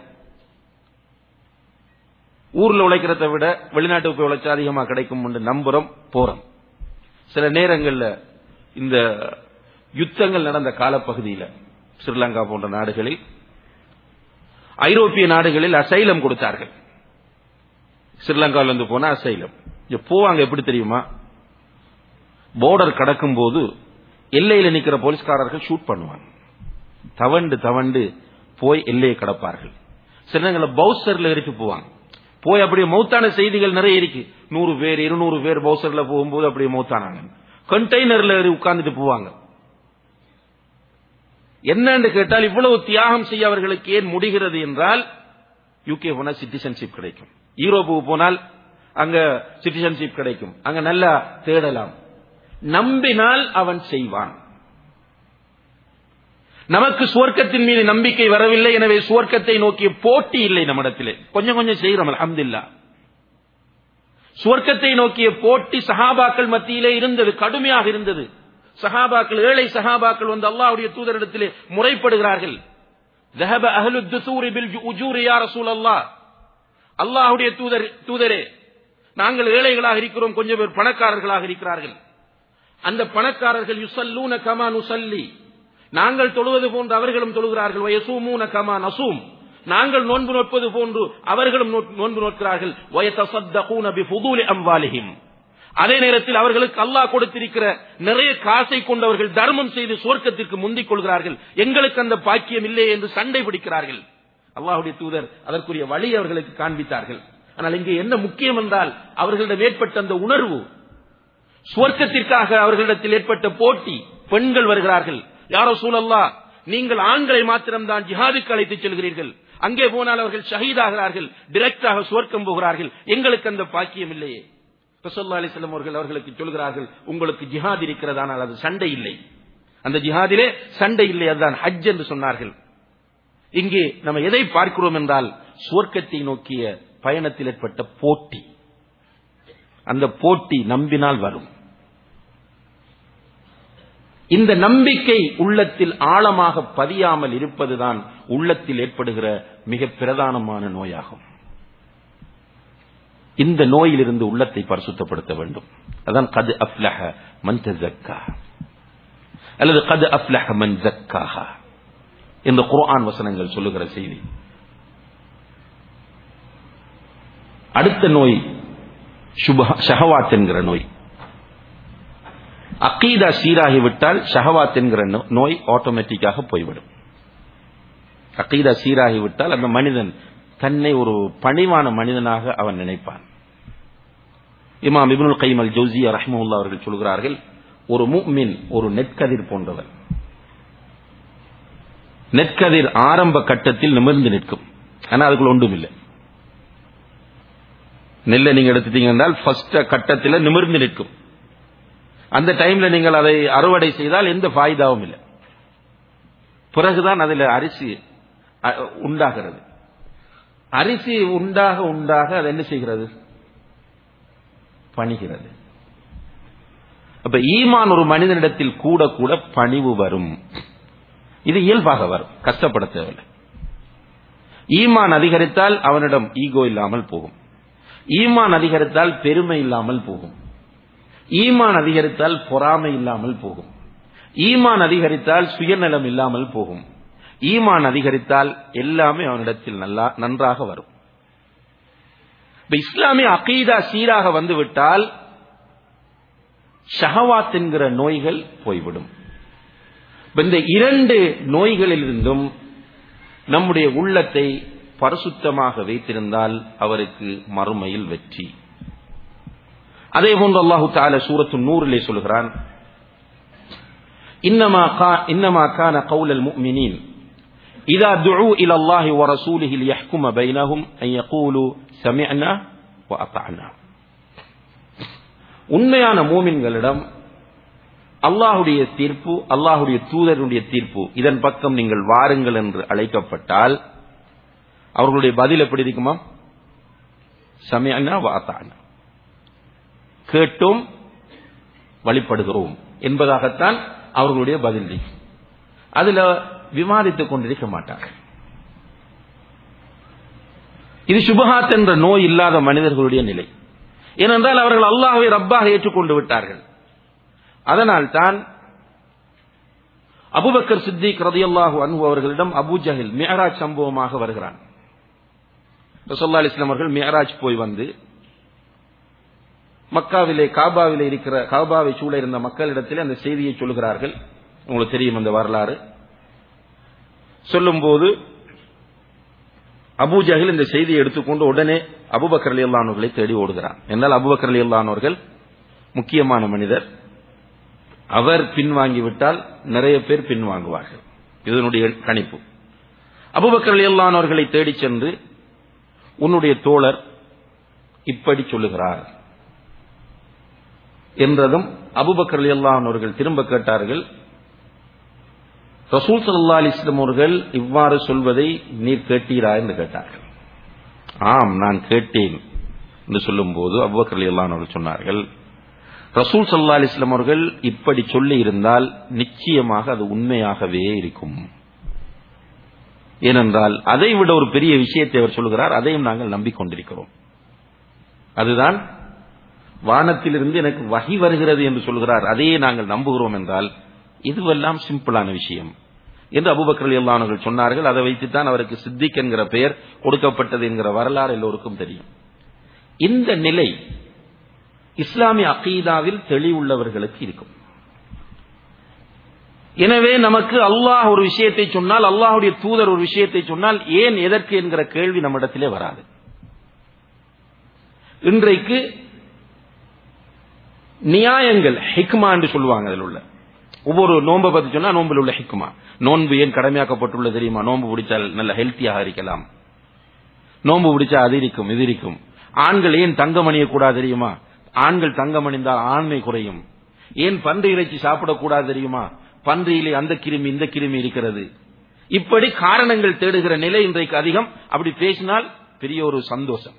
ஊர்ல உழைக்கிறத விட வெளிநாட்டுக்கு போய் உழைச்சா அதிகமா கிடைக்கும் என்று நம்புறோம், போறோம். சில நேரங்கள்ல இந்த யுத்தங்கள் நடந்த காலப்பகுதியில் ஸ்ரீலங்கா போன்ற நாடுகளில், ஐரோப்பிய நாடுகளில் அசைலம் கொடுத்தார்கள். ஸ்ரீலங்காவில் இருந்து போனா அசைலம் போவாங்க. எப்படி தெரியுமா? போர்டர் கடக்கும் போது எல்லையில் நிற்கிற போலீஸ்காரர்கள் ஷூட் பண்ணுவாங்க. தவண்டு தவண்டு போய் எல்லையை கடப்பார்கள். சில நேரங்களில் பவுசர்ல ஏறிட்டு போவாங்க. போய் அப்படியே மௌத்தான செய்திகள் நிறைய இருக்கு. நூறு பேர் இருநூறு பேர் பவுசர்ல போகும்போது அப்படியே மௌத்தானாங்க. கண்டெய்னர்ல ஏறி உட்கார்ந்துட்டு போவாங்க. என்னன்னு கேட்டால் இவ்வளவு தியாகம் செய்ய அவர்களுக்கு ஏன் முடிகிறது என்றால், யூகே போனால் சிட்டிசன்ஷிப் கிடைக்கும், யூரோப்புக்கு போனால் அங்க சிட்டிசன்ஷிப் கிடைக்கும், அங்க நல்லா தேடலாம். நம்பினால் அவன் செய்வான். நமக்கு சுவர்க்கத்தின் மீது நம்பிக்கை வரவில்லை, எனவே சுவர்க்கத்தை நோக்கிய போட்டி இல்லை நம்மிடத்திலே. கொஞ்சம் கொஞ்சம் செய்கிறோம், அல்ஹம்துலில்லாஹ். சுவர்க்கத்தை நோக்கிய போட்டி சஹாபாக்கள் மத்தியிலே இருந்தது, கடுமையாக இருந்தது. சஹாபாக்கள், ஏழை சஹாபாக்கள் வந்து அல்லாஹ்வுடைய தூதரிடத்திலே முறைப்படுகிறார்கள். ذهب اهل الدثور بالاجور يا رسول الله, அல்லாஹ்வுடைய தூதர் தூதரே, நாங்கள் ஏழைகளாக இருக்கிறோம், கொஞ்சம் பேர் பணக்காரர்களாக இருக்கிறார்கள். அந்த பணக்காரர்கள் யுஸல்லூன கமா நுஸல்லி, நாங்கள் தொழுவது போன்று அவர்களும் தொழுகிறார்கள். வயசூமூன கமா நஸூம், நாங்கள் நோன்பு நோட்பது போன்று அவர்களும் நோன்பு நோட்கிறார்கள். வயதஸத்தகூன பிஃபுதூலி அம்வாலிஹிம், அதே நேரத்தில் அவர்களுக்கு அல்லாஹ் கொடுத்திருக்கிற நிறைய காசை கொண்டவர்கள் தர்மம் செய்து சுவர்க்கத்திற்கு முந்திக் கொள்கிறார்கள். எங்களுக்கு அந்த பாக்கியம் இல்லை என்று சண்டை பிடிக்கிறார்கள். அல்லாஹ்வுடைய தூதர் அதற்குரிய வழி அவர்களுக்கு காண்பித்தார்கள். ஆனால் இங்கே என்ன முக்கியம் என்றால், அவர்களிடம் ஏற்பட்ட அந்த உணர்வு, சுவர்க்கத்திற்காக அவர்களிடத்தில் ஏற்பட்ட போட்டி. பெண்கள் வருகிறார்கள், யா ரசூலல்லாஹ், நீங்கள் ஆண்களை மாத்திரம்தான் ஜிஹாதுக்கு அழைத்து செல்கிறீர்கள், அங்கே போனால் அவர்கள் ஷஹீதாகிறார்கள், டிரெக்டாக சுவர்க்கம் போகிறார்கள், எங்களுக்கு அந்த பாக்கியம் இல்லையே. ரசூலுல்லாஹி அலைஹி வஸல்லம் அவர்கள் அவர்களுக்கு சொல்கிறார்கள், உங்களுக்கு ஜிஹாத் இருக்கிறது, ஆனால் அது சண்டை இல்லை, அந்த ஜிஹாதிலே சண்டை இல்லை, அதுதான் ஹஜ் என்று சொன்னார்கள். இங்கே நம்ம எதை பார்க்கிறோம் என்றால், சுவர்க்கத்தை நோக்கிய பயணத்தில் ஏற்பட்ட போட்டி. அந்த போட்டி நம்பினால் வரும். இந்த நம்பிக்கை உள்ளத்தில் ஆழமாக பதியாமல் இருப்பதுதான் உள்ளத்தில் ஏற்படுகிற மிக பிரதானமான நோயாகும். இந்த நோயிலிருந்து உள்ளத்தை பரிசுத்தப்படுத்த வேண்டும். அதான் கத் அஃப்லஹ மன் தஸக்கா அல்லது கத் அஃப்லஹ மன் ஸக்காஹா இந்த குர்ஆன் வசனங்கள் சொல்லுகிற செய்தி. அடுத்த நோய் ஷஹவாத் என்கிற நோய். அகீதா சீராகிவிட்டால் ஷஹவாத் என்கிற நோய் ஆட்டோமேட்டிக்காக போய்விடும். அகீதா சீராகிவிட்டால் அந்த மனிதன் தன்னை ஒரு பணிவான மனிதனாக அவன் நினைப்பான். இமாம் இப்னுல் கைம் அல் ஜௌஸிய்யா ரஹ்மத்துல்லாஹி அவர்கள் சொல்கிறார்கள், ஒரு முஃமின் ஒரு நெற்கதிர் போன்றவர். நெற்கதிர் ஆரம்ப கட்டத்தில் நிமிர்ந்து நிற்கும், ஆனால் அதுக்குள்ள ஒன்றும் இல்லை. நெல்லை நீங்க எடுத்துட்டீங்க என்றால் ஃபர்ஸ்ட் கட்டத்தில் நிமிர்ந்து நிற்கும். அந்த டைம்ல நீங்கள் அதை அறுவடை செய்தால் எந்த ஃபாயிதாவும் இல்லை. பிறகுதான் அதில் அரிசி உண்டாகிறது. அரிசி உண்டாக உண்டாக அது என்ன செய்கிறது? பணிகிறது. அப்ப ஈமான் ஒரு மனிதனிடத்தில் கூட கூட பணிவு வரும். இது இயல்பாக வரும், கஷ்டப்பட தேவையில்லை. ஈமான் அதிகரித்தால் அவனிடம் ஈகோ இல்லாமல் போகும். ஈமான் அதிகரித்தால் பெருமை இல்லாமல் போகும். ஈமான் அதிகரித்தால் பொறாமை இல்லாமல் போகும். ஈமான் அதிகரித்தால் சுயநலம் இல்லாமல் போகும். ஈமான் அதிகரித்தால் எல்லாமே அவனிடத்தில் நல்லா நன்றாக வரும். இஸ்லாமிய அகீதா சீராக வந்துவிட்டால் ஷஹவாத் என்கிற நோய்கள் போய்விடும். இந்த இரண்டு நோய்களிலிருந்தும் நம்முடைய உள்ளத்தை பரிசுத்தமாக வைத்திருந்தால் அவருக்கு மறுமையில் வெற்றி. அதே போன்று அல்லாஹு தஆலா சூரத்து நூரிலே சொல்கிறான், இன்னமா இன்னமா கான கௌலல் முஃமினீன் இதா துஉ இலா அல்லாஹி வ ரசூலிஹி லியஹ்கும பைனஹும் அன் யகூலு சமிஅனா வ அத்தஅனா. உண்மையான மூமின்களிடம் அல்லாஹுடைய தீர்ப்பு, அல்லாஹுடைய தூதருடைய தீர்ப்பு, இதன் பக்கம் நீங்கள் வாருங்கள் என்று அழைக்கப்பட்டால் அவர்களுடைய பதில் எப்படி இருக்குமா? சமிஅனா வ அத்தஅனா, கேட்டோம் வழிபடுகிறோம் என்பதாகத்தான் அவர்களுடைய பதில். அதுல விவாதித்துக் கொண்டிருக்க மாட்டார்கள். இது சுபஹாத் என்ற நோய் இல்லாத மனிதர்களுடைய நிலை. ஏனென்றால் அவர்கள் அல்லாஹ்வை ரப்பாக ஏற்றுக்கொண்டு விட்டார்கள். அதனால் தான் அபூபக்கர் சித்திக் ரலியல்லாஹு அன்ஹு அவர்களிடம் அபூ ஜஹல் மிஅராஜ் சம்பவமாக வருகிறான். ரசூலுல்லாஹி அலைஹி வஸல்லம் அவர்கள் மிஅராஜ் போய் வந்து மக்காவிலே காபாவிலே இருக்கிற காபாவை சூழ இருந்த மக்களிடத்தில் அந்த செய்தியை சொல்கிறார்கள். உங்களுக்கு தெரியும் அந்த வரலாறு. சொல்லும்போது அபூ ஜஹல் இந்த செய்தியை எடுத்துக்கொண்டு உடனே அபூபக்கர் ரலியல்லாஹு அன்ஹுவை தேடி ஓடுகிறார். என்றால் அபூபக்கர் ரலியல்லாஹு அன்ஹு முக்கியமான மனிதர். அவர் பின்வாங்கிவிட்டால் நிறைய பேர் பின்வாங்குவார்கள். இதனுடைய கணிப்பு. அபூபக்கர் ரலியல்லாஹு அன்ஹுவை தேடி சென்று, உன்னுடைய தோழர் இப்படி சொல்லுகிறார் என்றதும் அபூபக்கர் ரலியல்லாஹு அன்ஹு திரும்ப கேட்டார்கள், ரசூல் ஸல்லல்லாஹு அலைஹி வஸல்லம் அவர்கள் இவ்வாறு சொல்வதை நீர் கேட்டீரா என்று கேட்டார்கள். ஆம், நான் கேட்டேன் என்று சொல்லும்போது அபூபக்கர் ரலியல்லாஹு அன்ஹு சொன்னார்கள், ரசூல் ஸல்லல்லாஹு அலைஹி வஸல்லம் அவர்கள் இப்படி சொல்லி இருந்தால் நிச்சயமாக அது உண்மையாகவே இருக்கும். ஏனென்றால் அதை விட ஒரு பெரிய விஷயத்தை அவர் சொல்கிறார், அதையும் நாங்கள் நம்பிக்கொண்டிருக்கிறோம். அதுதான் வானத்திலிருந்து எனக்கு வஹி வருகிறது என்று சொல்கிறார், அதையே நாங்கள் நம்புகிறோம் என்றால் இதுவெல்லாம் சிம்பிளான விஷயம் என்று அபூபக்கர் ரலியல்லாஹு அன்ஹு சொன்னார்கள். அதை வைத்துத்தான் அவருக்கு சித்திக் என்கிற பெயர் கொடுக்கப்பட்டது என்கிற வரலாறு எல்லோருக்கும் தெரியும். இந்த நிலை இஸ்லாமிய அகீதாவில் தெளிவுள்ளவர்களுக்கு இருக்கும். எனவே நமக்கு அல்லாஹ் ஒரு விஷயத்தை சொன்னால், அல்லாஹ்வுடைய தூதர் ஒரு விஷயத்தை சொன்னால் ஏன் எதற்கு என்கிற கேள்வி நம்மிடத்திலே வராது. இன்றைக்கு நியாயங்கள் ஹிக்மா என்று சொல்லுவாங்க. அதில் உள்ள ஒவ்வொரு நோன்பை பத்தி சொன்னா நோம்பில் உள்ள ஹிக்மா, நோன்பு ஏன் கடமையாக்கப்பட்டுள்ள தெரியுமா? நோன்பு பிடிச்சால் நல்ல ஹெல்த்தியாக இருக்கலாம், நோன்பு பிடிச்சா அது இருக்கும் இது இருக்கும். ஆண்கள் ஏன் தங்கம் அணியக்கூடாது தெரியுமா? ஆண்கள் தங்கம் அணிந்தால் ஆண்மை குறையும். ஏன் பன்றி இறைச்சி சாப்பிடக்கூடாது தெரியுமா? பன்றியிலே அந்த கிருமி இந்த கிருமி இருக்கிறது. இப்படி காரணங்கள் தேடுகிற நிலை இன்றைக்கு அதிகம். அப்படி பேசினால் பெரிய ஒரு சந்தோஷம்.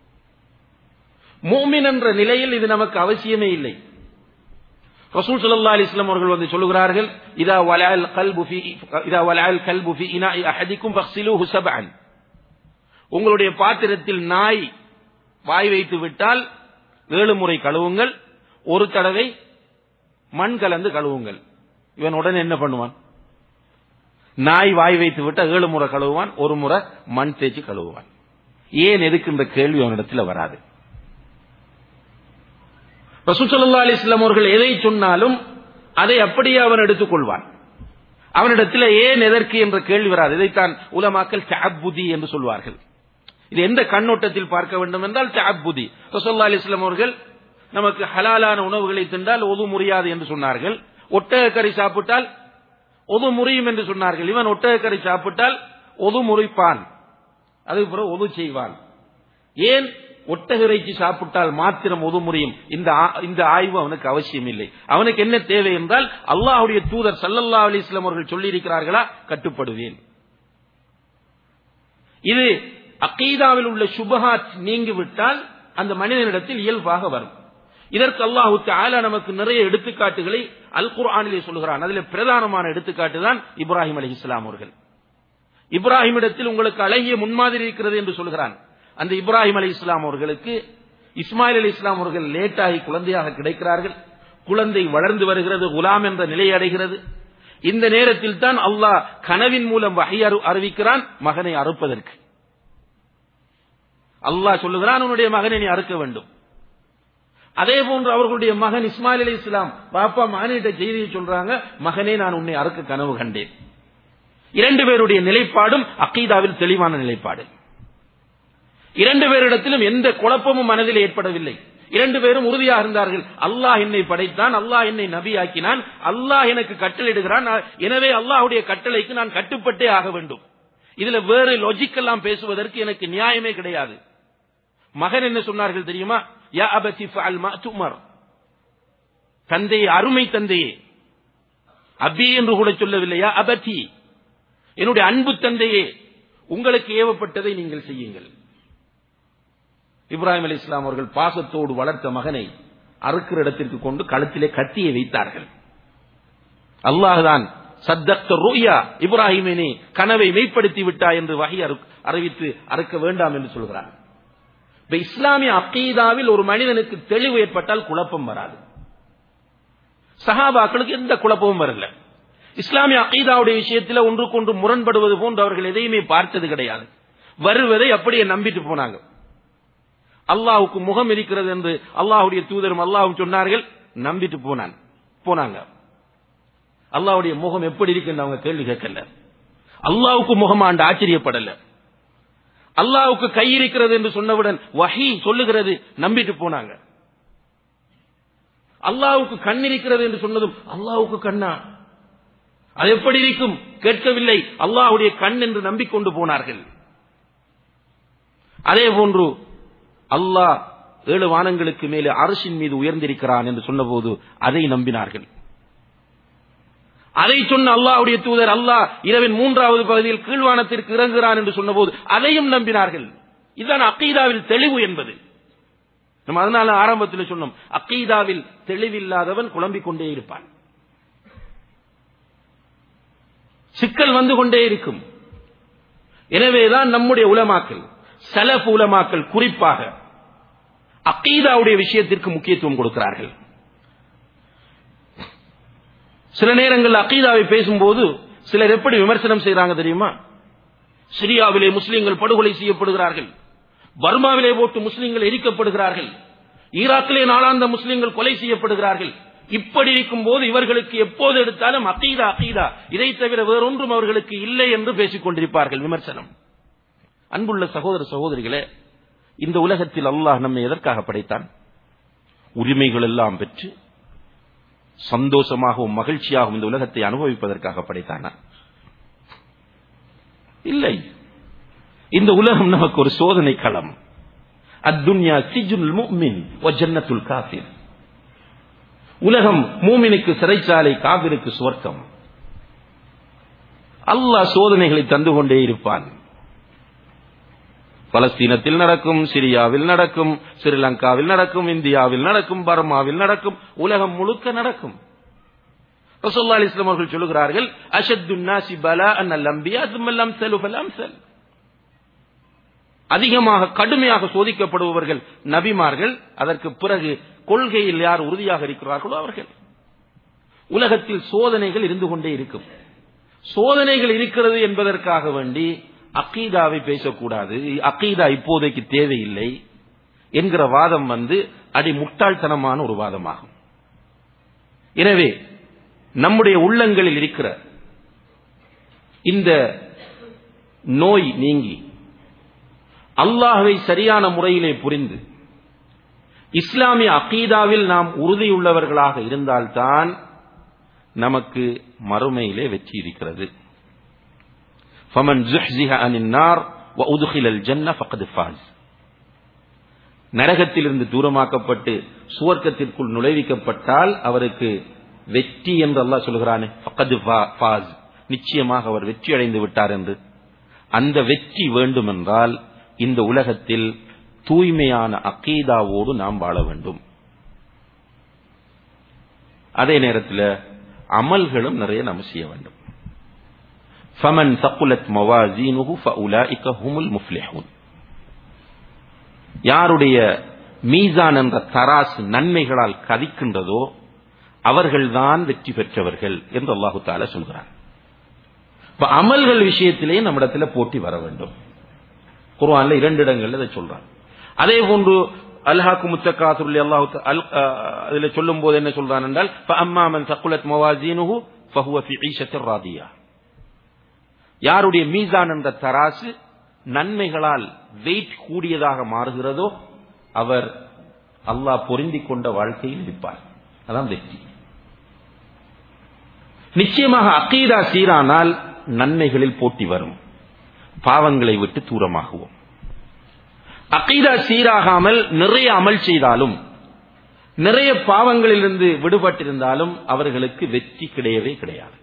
மூமின் என்ற நிலையில் இது நமக்கு அவசியமே இல்லை. ரசூல் ஸல்லல்லாஹு அலைஹி வஸல்லம் அவர்கள் வந்து சொல்கிறார்கள், இதா வலஅல் கல்பு ஃபீ இதா வலஅல் கல்பு ஃபீ இனாஇ அஹதிக்கும் ஃபக்ஸிலூஹு சப்அன். உங்களுடைய பாத்திரத்தில் நாய் வாய் வைத்து விட்டால் ஏழு முறை கழுவுங்கள், ஒரு தடவை மண் கலந்து கழுவுங்கள். இவன் உடனே என்ன பண்ணுவான்? நாய் வாய் வைத்து விட்டால் ஏழு முறை கழுவுவான், ஒரு முறை மண் தேய்ச்சி கழுவுவான். ஏன் எதுக்குன்ற கேள்வி அவனிடத்தில் வராது. ரசூல் ஸல்லல்லாஹு அலைஹி வஸல்லம் அவர்கள் எதை சொன்னாலும் அதை அப்படியே அவன் எடுத்துக் கொள்வான். அவனிடத்தில் ஏன் எதற்கு என்ற கேள்வி வராது. இதைத்தான் உலமாக்கள் தஅப்புதி என்று சொல்வார்கள். இது எந்த கண்ணோட்டத்தில் பார்க்க வேண்டும் என்றால் தஅப்புதி. ரசூல் ஸல்லல்லாஹு அலைஹி வஸல்லம் அவர்கள் நமக்கு ஹலாலான உணவுகளை தின்றால் ஒது முறியாது என்று சொன்னார்கள். ஒட்டகக்கறி சாப்பிட்டால் ஒது முறியும் என்று சொன்னார்கள். இவன் ஒட்டகக்கறி சாப்பிட்டால் ஒது முறிப்பான், அதுக்கு பிறகு ஒது செய்வான். ஏன் ஒட்டக இறைச்சி சாப்பிட்டால் மாத்திரம் ஒது முறியும்? இந்த ஆய்வு அவனுக்கு அவசியம் இல்லை. அவனுக்கு என்ன தேவை என்றால் அல்லாஹ்வுடைய தூதர் ஸல்லல்லாஹு அலைஹி வஸல்லம் அவர்கள் சொல்லி இருக்கிறார்களா, கட்டுப்படுவேன். இது அகீதாவில் உள்ள சுபஹாத் நீங்கிவிட்டால் அந்த மனிதனிடத்தில் இயல்பாக வரும். இதற்கு அல்லாஹ் தஆலா நமக்கு நிறைய எடுத்துக்காட்டுகளை அல் குர்ஆனிலே சொல்கிறான். அதில் பிரதானமான எடுத்துக்காட்டு தான் இப்ராஹிம் அலைஹிஸ்ஸலாம் அவர்கள். இப்ராஹிமிடத்தில் உங்களுக்கு அழகிய முன்மாதிரி இருக்கிறது என்று சொல்கிறான். அந்த இப்ராஹிம் அலைஹிஸ்ஸலாம் அவர்களுக்கு இஸ்மாயில் அலைஹிஸ்ஸலாம் அவர்கள் லேட்டாகி குழந்தையாக கிடைக்கிறார்கள். குழந்தை வளர்ந்து வருகிறது, குலாம் என்ற நிலை அடைகிறது. இந்த நேரத்தில் தான் அல்லாஹ் கனவின் மூலம் வஹி அறிவிக்கிறான் மகனை அறுப்பதற்கு. அல்லாஹ் சொல்லுகிறான், உன்னுடைய மகனை நீ அறுக்க வேண்டும். அதே போன்று அவர்களுடைய மகன் இஸ்மாயில் அலைஹிஸ்ஸலாம் பாப்பா மகனிட்ட செய்தியை சொல்றாங்க, மகனே நான் உன்னை அறுக்க கனவு கண்டேன். இரண்டு பேருடைய நிலைப்பாடும் அகீதாவில் தெளிவான நிலைப்பாடு. இரண்டு பேரிடத்திலும் எந்த குழப்பமும் மனதில் ஏற்படவில்லை. இரண்டு பேரும் உறுதியாக இருந்தார்கள். அல்லாஹ் என்னை படைத்தான், அல்லாஹ் என்னை நபியாக்கினான், அல்லாஹ் எனக்கு கட்டளையிடுகிறான், எனவே அல்லாஹ்வுடைய கட்டளைக்கு நான் கட்டுப்பட்டே ஆக வேண்டும். இதுல வேறு லாஜிக் எல்லாம் பேசுவதற்கு எனக்கு நியாயமே கிடையாது. மகன் என்ன சொன்னார்கள் தெரியுமா? யா அபதி ஃபஅல் மா துமர். தந்தையே, அருமை தந்தையே, அபி என்று கூட சொல்லவில்லை, யா அபதி, என்னுடைய அன்பு தந்தையே, உங்களுக்கு ஏவப்பட்டதை நீங்கள் செய்யுங்கள். இப்ராஹிம் அலைஹிஸ்ஸலாம் அவர்கள் பாசத்தோடு வளர்த்த மகனை அறுக்கிற இடத்திற்கு கொண்டு கழுத்திலே கத்தியை வைத்தார்கள். அல்லாஹ்தான் சத்தக்த ருயா, இப்ராஹிமே கனவை மெய்ப்படுத்தி விட்டாய் என்று வஹி அறிவித்து அறுக்க வேண்டாம் என்று சொல்கிறார். இஸ்லாமிய அகீதாவில் ஒரு மனிதனுக்கு தெளிவு ஏற்பட்டால் குழப்பம் வராது. சஹாபாக்களுக்கு எந்த குழப்பமும் வரல. இஸ்லாமிய அகீதாவுடைய விஷயத்தில் ஒன்றுக்கொன்று முரண்படுவது போன்று அவர்கள் எதையுமே பார்த்தது கிடையாது. வருவதை அப்படியே நம்பிட்டு போனாங்க. அல்லாஹ்வுக்கு முகம் இருக்கிறது என்று அல்லாஹ்வுடைய தூதரும் அல்லாஹ்வும் சொன்னார்கள், நம்பிட்டு போனான் போனாங்க. அல்லாஹ்வுடைய முகம் எப்படி இருக்குன்னு அவங்க கேள்வி கேட்கல. அல்லாஹ்வுக்கு முகமாண்டு ஆச்சரியப்படல. அல்லாஹ்வுக்கு கை இருக்கிறது என்று சொன்னவுடன் வஹி சொல்லுகிறது, நம்பிட்டு போனாங்க. அல்லாஹ்வுக்கு கண் இருக்கிறது என்று சொன்னதும் அல்லாஹ்வுக்கு கண்ணா, அது எப்படி இருக்கும் கேட்கவில்லை, அல்லாஹ்வுடைய கண் என்று நம்பிக்கொண்டு போனார்கள். அதே போன்று அல்லாஹ் ஏழு வானங்களுக்கு மேலே அர்ஷின் மீது உயர்ந்திருக்கிறான் என்று சொன்னபோது அதை நம்பினார்கள். அதை சொன்ன அல்லாஹ்வுடைய தூதர் அல்லாஹ் இரவின் மூன்றாவது பகுதியில் கீழ்வானத்திற்கு இறங்குகிறான் என்று சொன்னபோது அதையும் நம்பினார்கள். இதுதான் அகீதாவில் தெளிவு என்பது. நம்ம அதனால ஆரம்பத்தில் சொன்னோம், அகீதாவில் தெளிவில்லாதவன் குழம்பிக் கொண்டே இருப்பான், சிக்கல் வந்து கொண்டே இருக்கும். எனவேதான் நம்முடைய உலமாக்கள், சலஃப் உலமாக்கள் குறிப்பாக அகீதாவுடைய விஷயத்திற்கு முக்கியத்துவம் கொடுக்கிறார்கள். சில நேரங்கள் அகீதாவை பேசும்போது சிலர் எப்படி விமர்சனம் செய்யறாங்க தெரியுமா? சிரியாவிலே முஸ்லிம்கள் படுகொலை செய்யப்படுகிறார்கள், பர்மாவிலே போட்டு முஸ்லிம்கள் எரிக்கப்படுகிறார்கள், ஈராக்கிலே நாளாந்த முஸ்லிம்கள் கொலை செய்யப்படுகிறார்கள். இப்படி இருக்கும் போது இவர்களுக்கு எப்போது எடுத்தாலும் அகீதா அகீதா, இதை தவிர வேறொன்றும் அவர்களுக்கு இல்லை என்று பேசிக் கொண்டிருப்பார்கள். விமர்சனம். அன்புள்ள சகோதர சகோதரிகளே, இந்த உலகத்தில் அல்லாஹ் நம்மை எதற்காக படைத்தான்? உரிமைகள் எல்லாம் பெற்று சந்தோஷமாகவும் மகிழ்ச்சியாகவும் இந்த உலகத்தை அனுபவிப்பதற்காக படைத்தானா? இல்லை. இந்த உலகம் நமக்கு ஒரு சோதனை களம். அத்துன்யா சிஜ்னுல் முஃமின் வ ஜன்னத்துல் காஃபிர். உலகம் மூமினுக்கு சிறைச்சாலை, காபிருக்கு சுவர்க்கம். அல்லாஹ் சோதனைகளை தந்து கொண்டே இருப்பான். பலஸ்தீனத்தில் நடக்கும், சிரியாவில் நடக்கும், ஸ்ரீலங்காவில் நடக்கும், இந்தியாவில் நடக்கும், பர்மாவில் நடக்கும், உலகம் முழுக்க நடக்கும். ரசூலுல்லாஹி அலைஹி வஸல்லம் அவர்கள் சொல்கிறார்கள், அஷத்துன் நாஸி பலாஅன் அல்-அன்பியா ஸும்ம அல்-அம்ஸலு ஃபல்-அம்ஸல். அதிகமாக கடுமையாக சோதிக்கப்படுபவர்கள் நபிமார்கள், அதற்கு பிறகு கொள்கையில் யார் உறுதியாக இருக்கிறார்களோ அவர்கள். உலகத்தில் சோதனைகள் இருந்து கொண்டே இருக்கும். சோதனைகள் இருக்கிறது என்பதற்காக வேண்டி அகீதாவை பேசக்கூடாது, அகீதா இப்போதைக்கு தேவையில்லை என்கிற வாதம் வந்து அடி முட்டாள்தனமான ஒரு வாதமாகும். எனவே நம்முடைய உள்ளங்களில் இருக்கிற இந்த நோய் நீங்கி அல்லாஹ்வை சரியான முறையிலே புரிந்து இஸ்லாமிய அகீதாவில் நாம் உறுதியுள்ளவர்களாக இருந்தால்தான் நமக்கு மறுமையிலே வெற்றி இருக்கிறது. فمن زحزح عن النار وادخل الجنه فقد فاز. நரகத்திலிருந்து தூரமாக்கப்பட்டு சுவர்க்கத்திற்குள் நுழைவிக்கப்பட்டால் அவருக்கு வெற்றி என்று அல்லாஹ் சொல்கிறானே, فقد فاز, நிச்சயமாக அவர் வெற்றி அடைந்து விட்டார் என்று. அந்த வெற்றி வேண்டுமென்றால் இந்த உலகத்தில் தூய்மையான அகீதாவோடு நாம் வாழ வேண்டும். அதே நேரத்தில் அமல்களும் நிறைய நாம் செய்ய வேண்டும். فمن ثقلت موازينه فاولئك هم المفلحون. யாருடைய மீசான் என்ற தராசு நன்மைகளால் கதிக்கின்றதோ அவர்கள்தான் வெற்றி பெற்றவர்கள் என்று அல்லாஹு தஆலா சொல்கிறார். இப்ப அமல்கள் விஷயத்திலே நம்மிடத்தில் போட்டி வர வேண்டும். குர்ஆன்ல இரண்டு இடங்கள்ல இதை சொல்றாங்க. அதே போன்று அல்ஹாக்குமுத் தகாசுர் அல்லாஹ் அதிலே சொல்லும் போது என்ன சொல்றான் என்றால், فأما من ثقلت موازينه فهو في عيشة راضية. யாருடைய மீசான் என்ற தராசு நன்மைகளால் வெயிட் கூடியதாக மாறுகிறதோ அவர் அல்லாஹ் பொருந்திக் கொண்ட வாழ்க்கையில் இருப்பார். அதான் வெற்றி. நிச்சயமாக அகீதா சீரானால் நன்மைகளில் போட்டி வரும், பாவங்களை விட்டு தூரமாகுவோம். அகீதா சீராகாமல் நிறைய அமல் செய்தாலும் நிறைய பாவங்களிலிருந்து விடுபட்டிருந்தாலும் அவர்களுக்கு வெற்றி கிடையவே கிடையாது.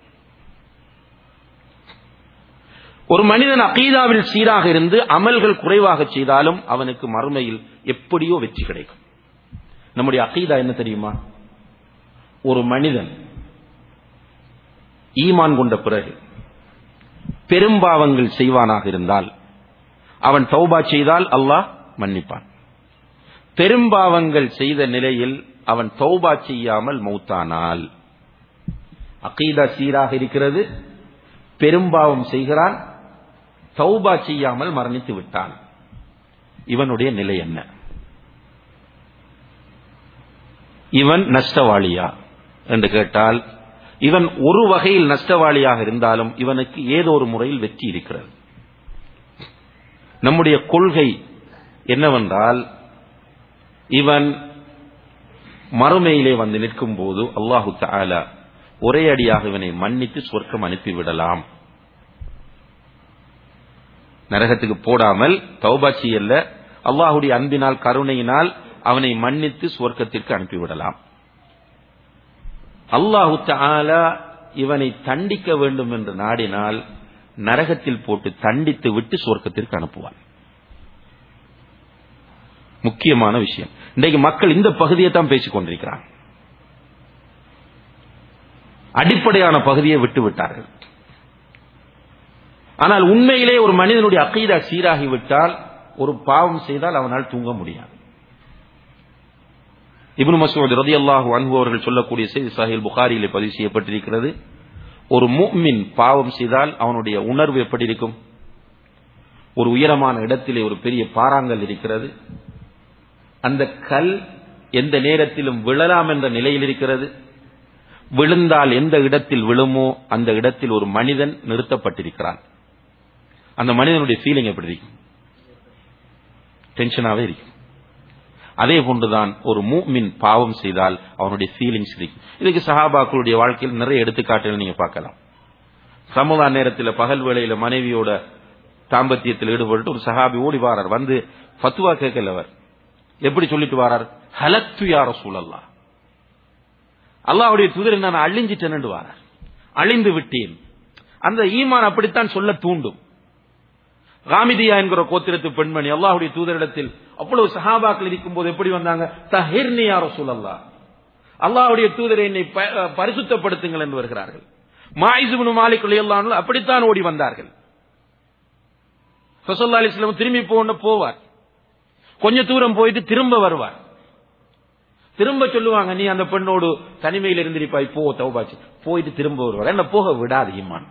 ஒரு மனிதன் அகீதாவில் சீராக இருந்து அமல்கள் குறைவாக செய்தாலும் அவனுக்கு மறுமையில் எப்படியோ வெற்றி கிடைக்கும். நம்முடைய அகீதா என்ன தெரியுமா? ஒரு மனிதன் ஈமான் கொண்ட பிறகு பெரும்பாவங்கள் செய்வானாக இருந்தால் அவன் தௌபா செய்தால் அல்லாஹ் மன்னிப்பான். பெரும்பாவங்கள் செய்த நிலையில் அவன் தௌபா செய்யாமல் மௌத்தானால், அகீதா சீராக இருக்கிறது, பெரும்பாவம் செய்கிறான், தௌபா செய்யாமல் மரணித்து விட்டான், இவனுடைய நிலை என்ன? இவன் நஷ்டவாளியா என்று கேட்டால், இவன் ஒரு வகையில் நஷ்டவாளியாக இருந்தாலும் இவனுக்கு ஏதோ ஒரு முறையில் வெற்றி இருக்கிறது. நம்முடைய கொள்கை என்னவென்றால், இவன் மறுமையிலே வந்து நிற்கும் போது அல்லாஹு தஆலா ஒரே அடியாக இவனை மன்னித்து சொர்க்கம் அனுப்பிவிடலாம். நரகத்துக்கு போடாமல் தௌபா செய்யல, அல்லாஹுடைய அன்பினால் கருணையினால் அவனை மன்னித்து சொர்க்கத்திற்கு அனுப்பிவிடலாம். அல்லாஹு தஆலா இவனை தண்டிக்க வேண்டும் என்று நாடினால் நரகத்தில் போட்டு தண்டித்து விட்டு சொர்க்கத்திற்கு அனுப்புவான். முக்கியமான விஷயம். இன்றைக்கு மக்கள் இந்த பகுதியை தான் பேசிக் கொண்டிருக்கிறார், அடிப்படையான பகுதியை விட்டு விட்டார்கள். ஆனால் உண்மையிலே ஒரு மனிதனுடைய அகீதா சீராகிவிட்டால் ஒரு பாவம் செய்தால் அவனால் தூங்க முடியாது. இப்னு மஸ்ஊத் ரலியல்லாஹு அன்ஹு அவர்கள் சொல்லக்கூடிய செய்தி சஹீஹ் புகாரியிலே பதிவு செய்யப்பட்டிருக்கிறது. ஒரு முஃமின் பாவம் செய்தால் அவனுடைய உணர்வு எப்படி இருக்கும்? ஒரு உயரமான இடத்திலே ஒரு பெரிய பாறாங்கல் இருக்கிறது, அந்த கல் எந்த நேரத்திலும் விழலாம் என்ற நிலையில் இருக்கிறது. விழுந்தால் எந்த இடத்தில் விழுமோ அந்த இடத்தில் ஒரு மனிதன் நிறுத்தப்பட்டிருக்கிறான். அந்த மனிதனுடைய ஃபீலிங் எப்படி இருக்கும்? டென்ஷனாவே இருக்கும். அதே போன்றுதான் ஒரு முஃமின் பாவம் செய்தால் அவனுடைய ஃபீலிங்ஸ் இருக்கும். இதுக்கு சஹாபாக்களுடைய வாழ்க்கையில் நிறைய எடுத்துக்காட்டுகள் நீங்க பார்க்கலாம். ரமலான் நேரத்தில் பகல் வேளையில மனைவியோட தாம்பத்தியத்தில் ஈடுபட்டு ஒரு சஹாபி ஓடி வாரார், வந்து ஃபத்வா கேட்கல. அவர் எப்படி சொல்லிட்டு வாரார்? ஹலக்து யா ரசூலல்லாஹ், அல்லாஹ்வுடைய தூதர் நான் அழிஞ்சிட்டேன் வாரார், அழிந்து விட்டேன். அந்த ஈமான் அப்படித்தான் சொல்ல தூண்டும். காமிதியா என்கிற கோத்திரத்து பெண்மணி அல்லாஹ்வுடைய தூதரிடத்தில் அவ்வளவு சஹாபாக்கள் இருக்கும் போது எப்படி வந்தாங்க? தஹிர்னி யா ரசூலல்லாஹ், அல்லாஹ்வுடைய தூதரை என்னை பரிசுத்தப்படுத்துங்கள் என்று வருகிறார்கள். மாயிஸ் இப்னு மாலிக் ரலியல்லாஹு அன்ஹு அப்படித்தான் ஓடி வந்தார்கள். ரசூலுல்லாஹி அலைஹி வஸல்லம் திரும்பி போன போவார், கொஞ்ச தூரம் போயிட்டு திரும்ப வருவார். திரும்ப சொல்லுவாங்க, நீ அந்த பெண்ணோடு தனிமையில் இருந்திருப்பாய், போ தௌபாச்சு. போயிட்டு திரும்ப வருவார். என்ன போக விடாது ஈமான்.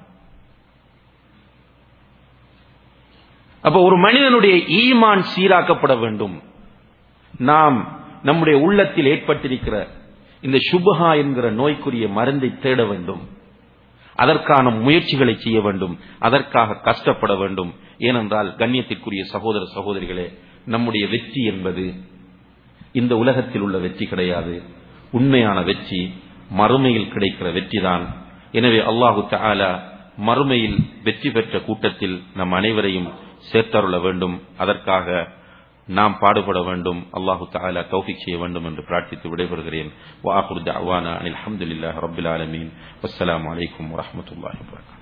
அப்ப ஒரு மனிதனுடைய ஈமான் சீராக்கப்பட வேண்டும். நாம் நம்முடைய உள்ளத்தில் ஏற்பட்டிருக்கிற இந்த சுபஹா என்கிற நோய்க்குரிய மருந்தை தேட வேண்டும். அதற்கான முயற்சிகளை செய்ய வேண்டும், அதற்காக கஷ்டப்பட வேண்டும். ஏனென்றால் கண்ணியத்திற்குரிய சகோதர சகோதரிகளே, நம்முடைய வெற்றி என்பது இந்த உலகத்தில் உள்ள வெற்றி கிடையாது. உண்மையான வெற்றி மறுமையில் கிடைக்கிற வெற்றிதான். எனவே அல்லாஹு தஆலா மறுமையில் வெற்றி பெற்ற கூட்டத்தில் நம் அனைவரையும் சேர்த்தருள வேண்டும். அதற்காக நாம் பாடுபட வேண்டும். அல்லாஹு தஆலா தௌஃபீக் செய்ய வேண்டும் என்று பிரார்த்தித்து விடைபெறுகிறேன். வ ஆகிரு தஅவானா அனில் ஹம்துலில்லாஹி ரப்பில் ஆலமீன். வஸ்ஸலாமு அலைக்கும் வரஹ்மத்துல்லாஹி வபரகாத்துஹு.